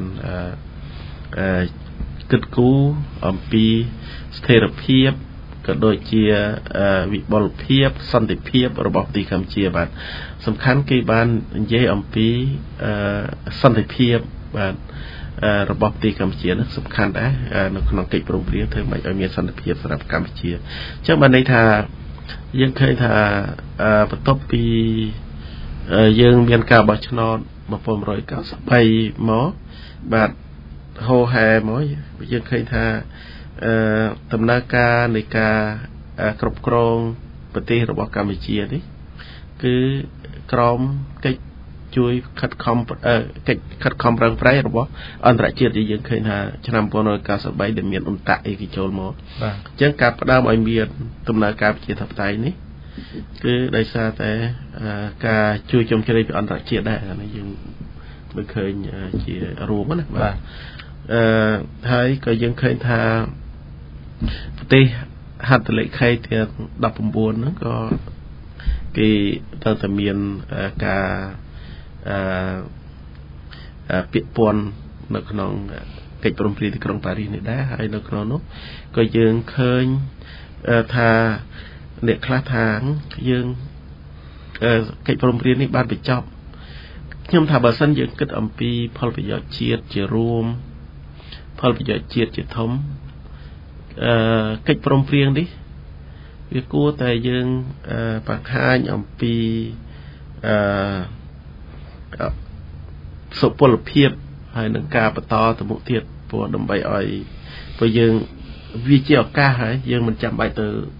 គិតគូរអំពីស្ថិរភាពក៏ដូចជាវិបុលភាពសន្តិភាពរបស់ប្រទេសកម្ពុជាបាទសំខាន់គេបាននិយាយអំពីសន្តិភាពបាទរបស់ប្រទេសកម្ពុជានោះសំខាន់ដែរនៅក្នុងកិច្ចព្រមព្រៀងធ្វើម៉េចឲ្យមានសន្តិភាពសម្រាប់កម្ពុជាអញ្ចឹងបានន័យថាយើងឃើញថាបន្ទាប់ពីយើងមានការបោះឆ្នោត1993មកបាទហោហែមកយើងឃើញថាដំណើរការនៃការគ្រប់គ្រងប្រទេសរបស់កម្ពុជានេះគឺក្រមកិច្ចជួយខិតខំប្រឹងប្រែងរបស់អន្តរជាតិដែលយើងឃើញថាឆ្នាំ1993ដែលមានអ៊ុនតាក់អីគេចូលមកបាទអញ្ចឹងការផ្ដើមឲ្យមានដំណើរការប្រជាធិបតេយ្យនេះគឺដោយសារតែការជួយជំរុញពីអន្តរជាតិដែរអានេះយើងមើលឃើញជារួមណាបាទហើយក៏យើងឃើញថាប្រទេស ហត្ថលេខីទាំង19ហ្នឹងក៏គេទៅតែមានការពាក្យពន្ធនៅក្នុងកិច្ចព្រមព្រៀងទីក្រុងប៉ារីសនេះដែរហើយនៅក្នុងនោះក៏យើងឃើញថាអ្នកខ្លះថាយើងកិច្ចព្រមព្រៀងនេះបានបញ្ចប់ខ្ញុំថាបើសិនយើងគិតអំពីផលប្រយោជន៍ជាតិជារួមផលប្រយោជន៍ជាតិជាធំកិច្ចព្រមព្រៀងនេះវាគួរតែយើងបង្ហាញអំពីសុពលភាពហើយនឹងការបន្តទៅមុខទៀតព្រោះដើម្បីឲ្យព្រោះយើងវាជាឱកាសហើយយើងមិនចាំបាច់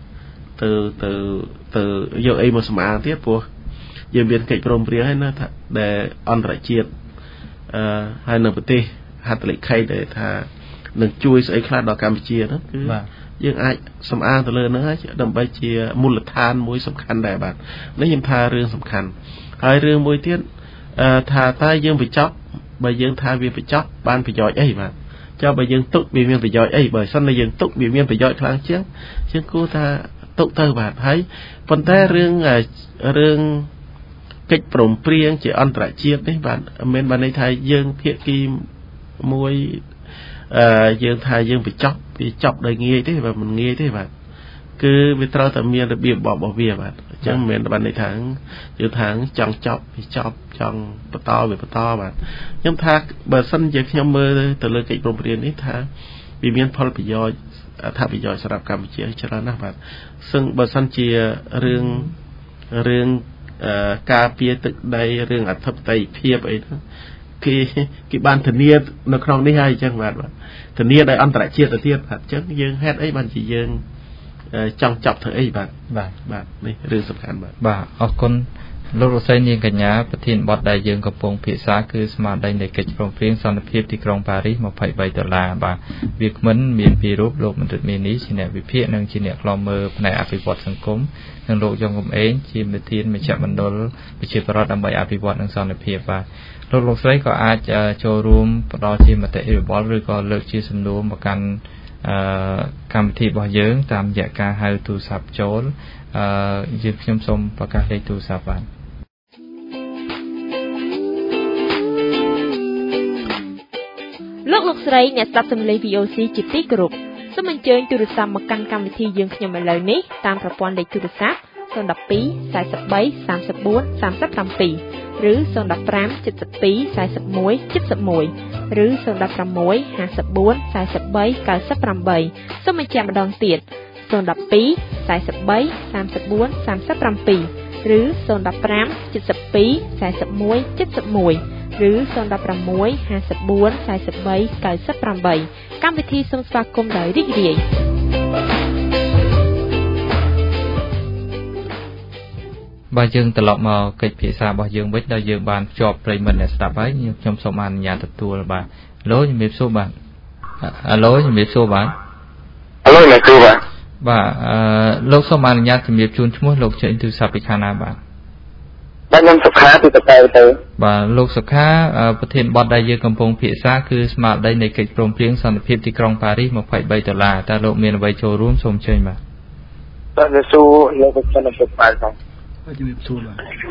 ទៅយកអីមកសម្អាងទៀតព្រោះយើងមានកិច្ចព្រមព្រៀងហើយណាថាដែលអន្តរជាតិហើយនៅប្រទេសហត្ថលេខីដែលថានឹងជួយស្អីខ្លះដល់កម្ពុជាហ្នឹងគឺយើងអាចសម្អាងទៅលើហ្នឹងហើយដើម្បីជាមូលដ្ឋានមួយសំខាន់ដែរបាទនេះខ្ញុំថារឿងសំខាន់ហើយរឿងមួយទៀតថាតើយើងបញ្ចប់បើយើងថាវាបញ្ចប់បានប្រយោជន៍អីបាទចុះបើយើងទុកវាមានប្រយោជន៍អីបើសិនតែយើងទុកវាមានប្រយោជន៍ខ្លាំងជាងជាងគួរថាទុកទៅបាទហើយប៉ុន្តែរឿងកិច្ចព្រមព្រៀងជាអន្តរជាតិនេះបាទមិនមែនបានន័យថាយើងភាគីមួយយើងថាយើងបញ្ចប់វាចប់ដោយងាយទេបាទមិនងាយទេបាទគឺវាត្រូវតែមានរបៀបរបស់វាបាទអញ្ចឹងមិនមែនបានន័យថាយើងថាចង់ចប់វាចប់ចង់បន្តវាបន្តបាទខ្ញុំថាបើសិនជាខ្ញុំមើលទៅលើកិច្ចព្រមព្រៀងនេះថាវាមានផលប្រយោជន៍អត្ថប្រយោជន៍សម្រាប់កម្ពុជាច្រើនណាស់បាទซึ่งបើសិនជារឿងការពារទឹកដីរឿងអធិបតេយ្យភាពអីហ្នឹងគេបានធានានៅក្នុងនេះហើយអញ្ចឹងបាទធានាដោយអន្តរជាតិទៅទៀតបាទអញ្ចឹងយើងហេតុអីបានជាយើងចង់ចាប់ធ្វើអីបាទនេះរឿងសំខាន់បាទអរគុណលោកលោកស្រីនាងកញ្ញាប្រធានបទដែលយើងកំពុងពិភាក្សាគឺស្មារតីនៃកិច្ចព្រមព្រៀងសន្តិភាពទីក្រុងប៉ារីស$23បាទវាគ្មិនមានពីររូបលោកមន្ត្រីមេនីជាអ្នកវិភាគនិងជាអ្នកខ្លំមើលផ្នែកអភិវឌ្ឍសង្គមនិងលោកយ៉ងកំឯងជាប្រធានមជ្ឈមណ្ឌលប្រជាប្រដ្ឋដើម្បីអភិវឌ្ឍនិងសន្តិភាពបាទលោកលោកស្រីក៏អាចចូលរួមផ្ដល់ជាមតិយោបល់ឬក៏លើកជាសំណួរមកកាន់កម្មវិធីរបស់យើងតាមរយៈការហៅទូរស័ព្ទចូលយើងខ្ញុំសូមប្រកាសលេខទូរស័ព្ទបាទលោកស្រីអ្នកស្ដាប់សំឡេង VOC ជាទីគោរពសូមអញ្ជើញទូរស័ព្ទមកកាន់កម្មវិធីយើងខ្ញុំឥឡូវនេះតាមប្រព័ន្ធលេខទូរស័ព្ទ012 43 34 37ឬ015 72 41 71ឬ016 54 43 98សូមបញ្ជាក់ម្ដងទៀត012 43 34 37ឬ015 72 41 71ឬ016 54 43 98កម្មវិធីសូមស្វាគមន៍ដោយរីករាយបាទយើងត្រឡប់មកកិច្ចពិភាក្សារបស់យើងវិញដែលយើងបានភ្ជាប់ប្រិយមិត្តអ្នកស្ដាប់ហើយខ្ញុំសូមអនុញ្ញាតទទួលបាទលោកជំរាបសួរបាទជំរាបសួរបាទលោកសូមអនុញ្ញាតជំរាបជូនឈ្មោះលោកចេញទូរស័ព្ទពីខាងណាបាទខ្ញុំសុខាពីតកែទៅបាទលោកសុខាប្រធានបទដែលយើងកំពុងពិភាក្សាគឺស្មារតីនៃកិច្ចព្រមព្រៀងសន្តិភាពទីក្រុងប៉ារីស$23តើលោកមានអ្វីចូលរួមសូមអញ្ជើញបាទសួរលោកប្រធានបទបាទជំរាបសួរ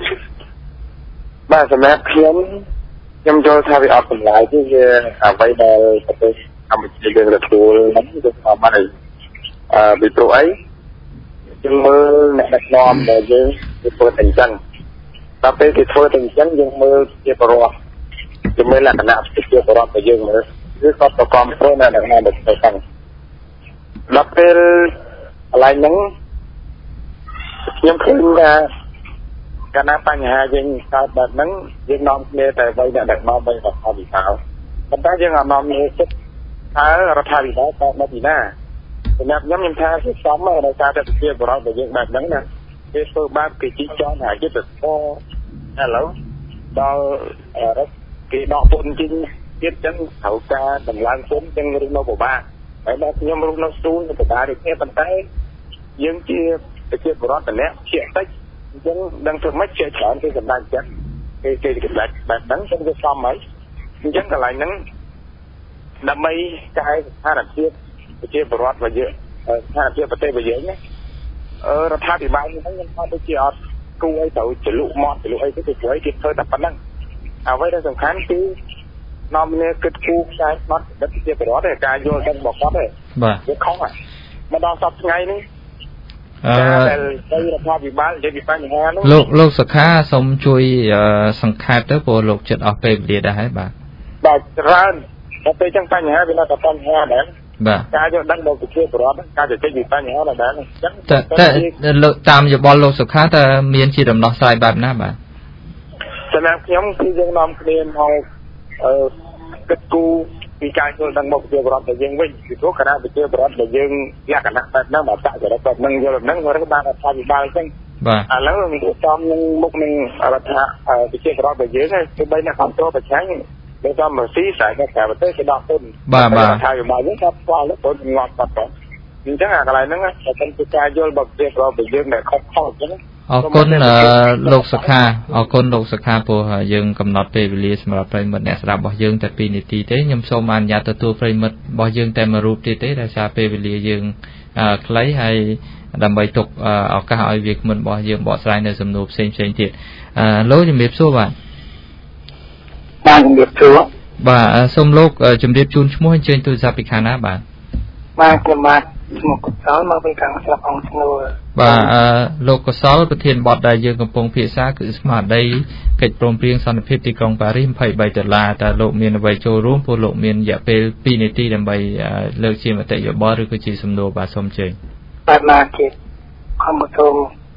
បាទសម្រាប់ខ្ញុំយល់ថាវាអត់តម្លៃទេវាអ្វីដែលប្រទេសកម្ពុជាយើងទទួលហ្នឹងគឺស្មារតីពីព្រោះអីយើងមើលអ្នកដឹកនាំដែលយើងធ្វើតែអញ្ចឹងដល់ពេលគេធ្វើតែអញ្ចឹងយើងមើលជាបរិបទយើងមើលលក្ខណៈជាបរិបទរបស់យើងមើលគឺគាត់ប្រកបព្រោះនៅក្នុងដែលទៅខាងដល់ពេលកន្លែងហ្នឹងខ្ញុំឃើញថាកាលណាបញ្ហាយើងកើតបែបហ្នឹងយើងនាំគ្នាតែអ្វីដែលដឹកនាំបីរបស់វិសាលប៉ុន្តែយើងអត់នាំគ្នាចិត្តថារដ្ឋាភិបាលកើតមកពីណាសម្រាប់ខ្ញុំថាវាសមមកដោយសារតែជាបរិបទរបស់យើងបែបហ្នឹងណាគេធ្វើបែបគេជីកចង់ថាយុទ្ធសាស្ត្រឥឡូវដល់គេដកពុនជីងទៀតចឹងត្រូវការតម្លើងពុនចឹងរស់នៅពិបាកហើយដល់ខ្ញុំរស់នៅស្ទូលពិបាកដូចគ្នាប៉ុន្តែយើងជាប្រជាពលរដ្ឋម្នាក់ជាតិចអញ្ចឹងដឹងធ្វើម៉េចជាច្រើនគេសម្ដេចចិត្តគេសម្ដេចបែបហ្នឹងចឹងវាសមហើយអញ្ចឹងកន្លែងហ្នឹងដើម្បីកែស្ថានភាពប្រជាពលរដ្ឋរបស់យើងស្ថានភាពប្រទេសរបស់យើងណារដ្ឋាភិបាលហ្នឹងខ្ញុំថាដូចជាអត់គូឲ្យទៅចលុមាត់ចលុអីទៅព្រោះគេធ្វើតែប៉ុណ្្នឹងអ្វីដែលសំខាន់គឺនាំគ្នាគិតគូរខ្សែស្មាត់ដឹកជាប្រវត្តិឯការយល់ដឹងរបស់គាត់ទេបាទវាខុសហើយមកដល់សប្តាហ៍ថ្ងៃនេះដែលទៅរដ្ឋាភិបាលនិយាយពីបញ្ហានោះលោកសុខាសូមជួយសង្ខេបទៅព្រោះលោកចិត្តអស់ពេលវេលាដែរហើយបាទច្រើនតែពេលចឹងបញ្ហាវានៅតែបញ្ហាដែរបាទការយល់ដឹងរបស់ប្រជាពលរដ្ឋការជជែកពីបញ្ហាដែរអញ្ចឹងតែលោកតាមយោបល់លោកសុខាតើមានជាដំណោះស្រាយបែបណាបាទសម្រាប់ខ្ញុំគឺយើងនាំគ្នាមកគិតគូរពីការយល់ដឹងរបស់ប្រជាពលរដ្ឋរបស់យើងវិញពីព្រោះគណៈប្រជាពលរដ្ឋរបស់យើងលក្ខណៈបែបហ្នឹងបើតាក់ចរិតបែបហ្នឹងយល់ដឹងហ្នឹងបានរដ្ឋាភិបាលអញ្ចឹងបាទឥឡូវmìnhចំនឹងមុខនឹងរដ្ឋាប្រជាពលរដ្ឋរបស់យើងគឺបីអ្នកគ្រប់គ្រងប្រឆាំងដូចតាមមកស៊ីស្រ័យតែប្រទេសគេដកពុនបាទថាវាមកយើងថាស្គាល់ពុនងាប់បាត់ទៅអញ្ចឹងអាកន្លែងហ្នឹងតែเป็นការយល់របស់ប្រជាពលរដ្ឋរបស់យើងដែលខុសខុសអញ្ចឹងអរគុណលោកសុខាអរគុណលោកសុខាព្រោះយើងកំណត់ពេលវេលាសម្រាប់ប្រិយមិត្តអ្នកស្ដាប់របស់យើងតែ2នាទីទេខ្ញុំសូមអនុញ្ញាតទទួលប្រិយមិត្តរបស់យើងតែមួយរូបទៀតទេដោយសារពេលវេលាយើងខ្លីហើយដើម្បីទុកឱកាសឲ្យវាគ្មិនរបស់យើងបកស្រាយនៅសំណួរផ្សេងៗទៀតលោកជំរាបសួរបាទជំរាបសួរបាទសូមលោកជំរាបជូនឈ្មោះអញ្ជើញទូរស័ព្ទពីខាងណាបាទខ្ញុំបាទឈ្មោះកុសលមកពីខាងស្រុកអង្គស្នួលបាទលោកកុសលប្រធានបទដែលយើងកំពុងពិភាក្សាគឺស្មារតីកិច្ចព្រមព្រៀងសន្តិភាពទីក្រុងប៉ារីស$23តើលោកមានអ្វីចូលរួមព្រោះលោកមានរយៈពេល2នាទីដើម្បីលើកជាមតិយោបល់ឬក៏ជាសំណួរបាទសូមអញ្ជើញបាទជាខំសូម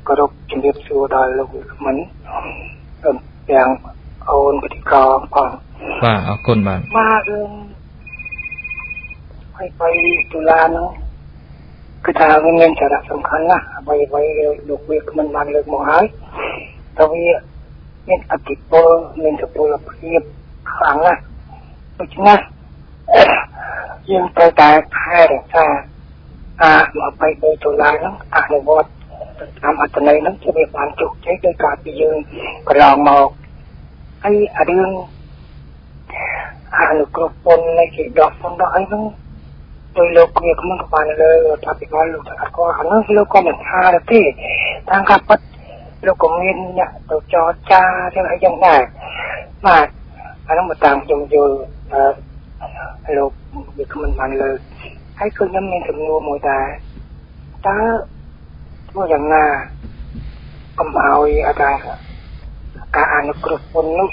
គោរពជំរាបសួរដល់លោកមិនទាំងអូនពិធីករផងបាទអរគុណបាទរឿង23តុលានោះគឺថាវាមានសារៈសំខាន់ណាស់អ្វីលោកវាគ្មិនបានលើកមកហើយតើវាមានអតិពលមានសុពលភាពខ្លាំងណាស់ដូច្នេះយើងត្រូវតែថែរក្សា23តុលានោះអនុវត្តតាមអត្ថន័យនោះជាវាបានជោគជ័យដោយការពីយើងកន្លងមកហើយរឿងអនុគ្រោះពន្ធនៃជាដោះពន្ធអីហ្នឹងដោយលោកវាគ្មិនក៏បានលើថាពីគាត់លោកថាគាត់អានោះលោកក៏មិនថាទេតាមការពិតលោកក៏មានអ្នកទៅចរចារឿងអីយ៉ាងដែរបាទអានោះមកតាមខ្ញុំយល់លោកវាគ្មិនបានលើហើយគឺខ្ញុំមានចំនួនមួយដែរតើធ្វើយ៉ាងណាកុំឲ្យការអនុគ្រោះពន្ធនោះ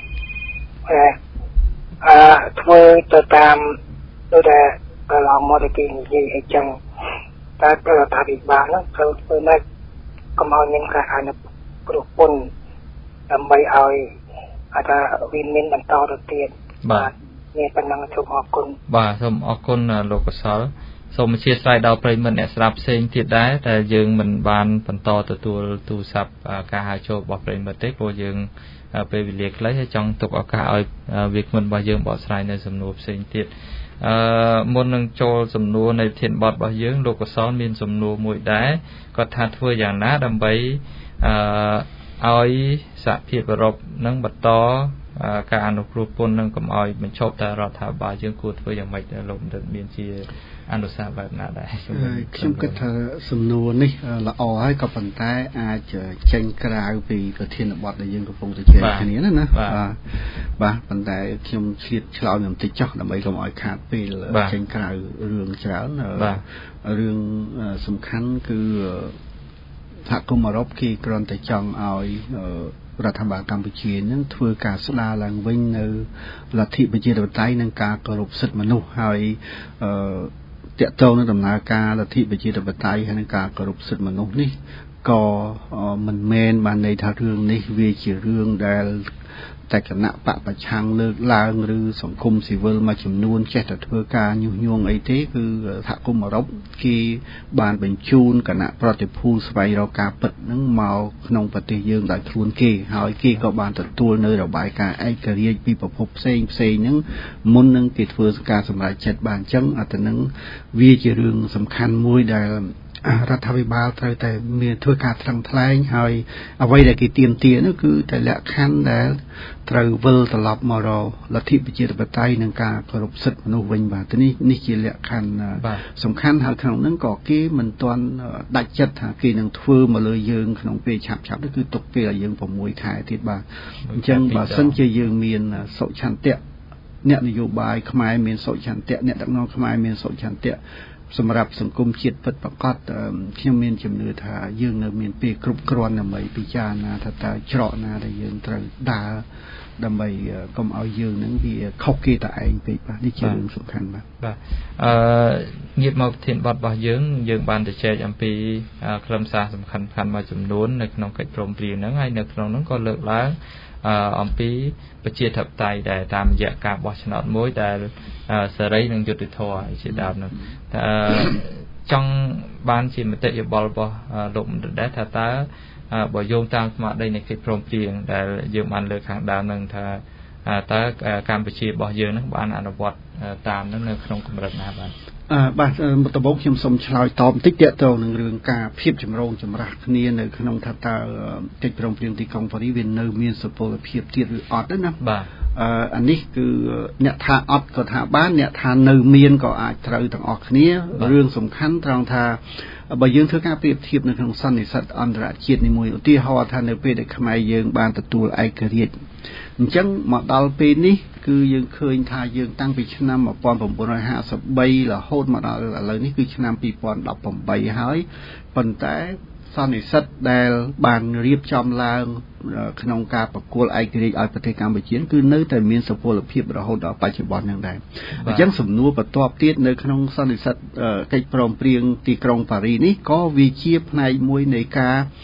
ធ្វើទៅតាមដូចតែកន្លងមកគេនិយាយអីចឹងតែរដ្ឋាភិបាលនោះត្រូវធ្វើម៉េចកុំឲ្យមានការអនុគ្រោះពន្ធដើម្បីឲ្យវាមានបន្តទៅទៀតបាទមានប៉ុណ្ណឹងសូមអរគុណបាទសូមអរគុណលោកកសលសូមអធិស្ឋានដល់ប្រិយមិត្តអ្នកស្ដាប់ផ្សេងទៀតដែរតែយើងមិនបានបន្តទទួលទូរស័ព្ទការហៅចូលរបស់ប្រិយមិត្តទេព្រោះយើងពេលវេលាខ្លីហើយចង់ទុកឱកាសឲ្យវាគ្មិនរបស់យើងបកស្រាយនៅសំណួរផ្សេងទៀតមុននឹងចូលសំណួរនៃធានបទរបស់យើងលោកកសលមានសំណួរមួយដែរគាត់ថាធ្វើយ៉ាងណាដើម្បីឲ្យសហភាពអឺរ៉ុបនឹងបន្តការអនុគ្រោះពន្ធនឹងកុំឲ្យបញ្ឈប់តែរដ្ឋាភិបាលយើងគួរធ្វើយ៉ាងម៉េចលោកមានជាអនុសាសន៍បែបណាដែរខ្ញុំគិតថាសំណួរនេះល្អហើយក៏ប៉ុន្តែអាចចេញក្រៅពីប្រធានបទដែលយើងកំពុងតែជជែកគ្នាណាបាទប៉ុន្តែខ្ញុំឆ្លៀតឆ្លើយបន្តិចចុះដើម្បីកុំឲ្យខាតពេលចេញក្រៅរឿងច្រើនរឿងសំខាន់គឺសហគមន៍អឺរ៉ុបគេគ្រាន់តែចង់ឲ្យរដ្ឋាភិបាលកម្ពុជានឹងធ្វើការស្ដារឡើងវិញនៅលទ្ធិប្រជាធិបតេយ្យនិងការគោរពសិទ្ធិមនុស្សហើយតាក់ទងនឹងដំណើរការលទ្ធិប្រជាធិបតេយ្យហើយនឹងការគោរពសិទ្ធិមនុស្សនេះក៏មិនមែនបានន័យថារឿងនេះវាជារឿងដែលតែគណៈបកប្រឆាំងលើកឡើងឬសង្គមស៊ីវិលមួយចំនួនចេះតែធ្វើការញុះញង់អីទេគឺសហគមន៍អឺរ៉ុបគេបានបញ្ជូនគណៈប្រតិភូស្វែងរកការពិតហ្នឹងមកក្នុងប្រទេសយើងដោយខ្លួនគេហើយគេក៏បានទទួលនៅរបាយការណ៍ឯករាជ្យពីប្រភពផ្សេងហ្នឹងមុននឹងគេធ្វើការសម្រេចចិត្តបានអញ្ចឹងអាទៅនឹងវាជារឿងសំខាន់មួយដែលរដ្ឋាភិបាលត្រូវតែមានធ្វើការថ្លឹងថ្លែងហើយអ្វីដែលគេទាមទារនោះគឺតែលក្ខខណ្ឌដែលត្រូវវិលត្រឡប់មករកលទ្ធិប្រជាធិបតេយ្យនិងការគោរពសិទ្ធិមនុស្សវិញបាទនេះជាលក្ខខណ្ឌសំខាន់ហើយក្នុងនោះក៏គេមិនទាន់ដាច់ចិត្តថាគេនឹងធ្វើមកលើយើងក្នុងពេលឆាប់នេះគឺទុកពេលឲ្យយើង6ខែទៀតបាទអញ្ចឹងបើសិនជាយើងមានសុឆន្ទៈអ្នកនយោបាយខ្មែរមានសុឆន្ទៈអ្នកដឹកនាំខ្មែរមានសុឆន្ទៈសម្រាប់សង្គមជាតិពិតប្រាកដខ្ញុំមានជំនឿថាយើងនៅមានពេលគ្រប់គ្រាន់ដើម្បីពិចារណាថាតើច្រកណាដែលយើងត្រូវដើរដើម្បីកុំឲ្យយើងនឹងវាខុសគេតែឯងពេកបាទនេះជារឿងសំខាន់បាទងាកមកប្រធានបទរបស់យើងបានទៅចែកអំពីខ្លឹមសារសំខាន់មួយចំនួននៅក្នុងកិច្ចព្រមព្រៀងហ្នឹងហើយនៅក្នុងហ្នឹងក៏លើកឡើងអំពីប្រជាធិបតេយ្យដែលតាមរយៈការបោះឆ្នោតមួយដែលសេរីនិងយុត្តិធម៌ជាដើមនោះចង់បានជាមតិយោបល់របស់លោកមន្ត្រីដែរថាតើបើយោងតាមស្មារតីនៃកិច្ចព្រមព្រៀងដែលយើងបានលើកខាងដើមនឹងថាតើកម្ពុជារបស់យើងនឹងបានអនុវត្តតាមនឹងនៅក្នុងកម្រិតណាបាទដំបូងខ្ញុំសូមឆ្លើយតបបន្តិចទាក់ទងនឹងរឿងការភាពចម្រូងចម្រាសគ្នានៅក្នុងថាតើកិច្ចព្រមព្រៀងទីក្រុងប៉ារីសវានៅមានសុពលភាពទៀតឬអត់ទេណាបាទអានេះគឺអ្នកថាអត់ក៏ថាបានអ្នកថានៅមានក៏អាចត្រូវទាំងអស់គ្នារឿងសំខាន់ត្រង់ថាបើយើងធ្វើការប្រៀបធៀបនៅក្នុងសន្និសីទអន្តរជាតិនីមួយឧទាហរណ៍ថានៅពេលដែលខ្មែរយើងបានទទួលឯករាជ្យអញ្ចឹងមកដល់ពេលនេះគឺយើងឃើញថាយើងតាំងពីឆ្នាំ1953រហូតមកដល់ឥឡូវនេះគឺឆ្នាំ2018ហើយប៉ុន្តែសន្និសីទដែលបានរៀបចំឡើងក្នុងការប្រគល់ឯករាជ្យឲ្យប្រទេសកម្ពុជាគឺនៅតែមានសុពលភាពរហូតដល់បច្ចុប្បន្នហ្នឹងដែរអញ្ចឹងសំណួរបន្ទាប់ទៀតនៅក្នុងសន្និសីទកិច្ចព្រមព្រៀងទីក្រុងប៉ារីសនេះក៏វាជាផ្នែកមួយនៃការ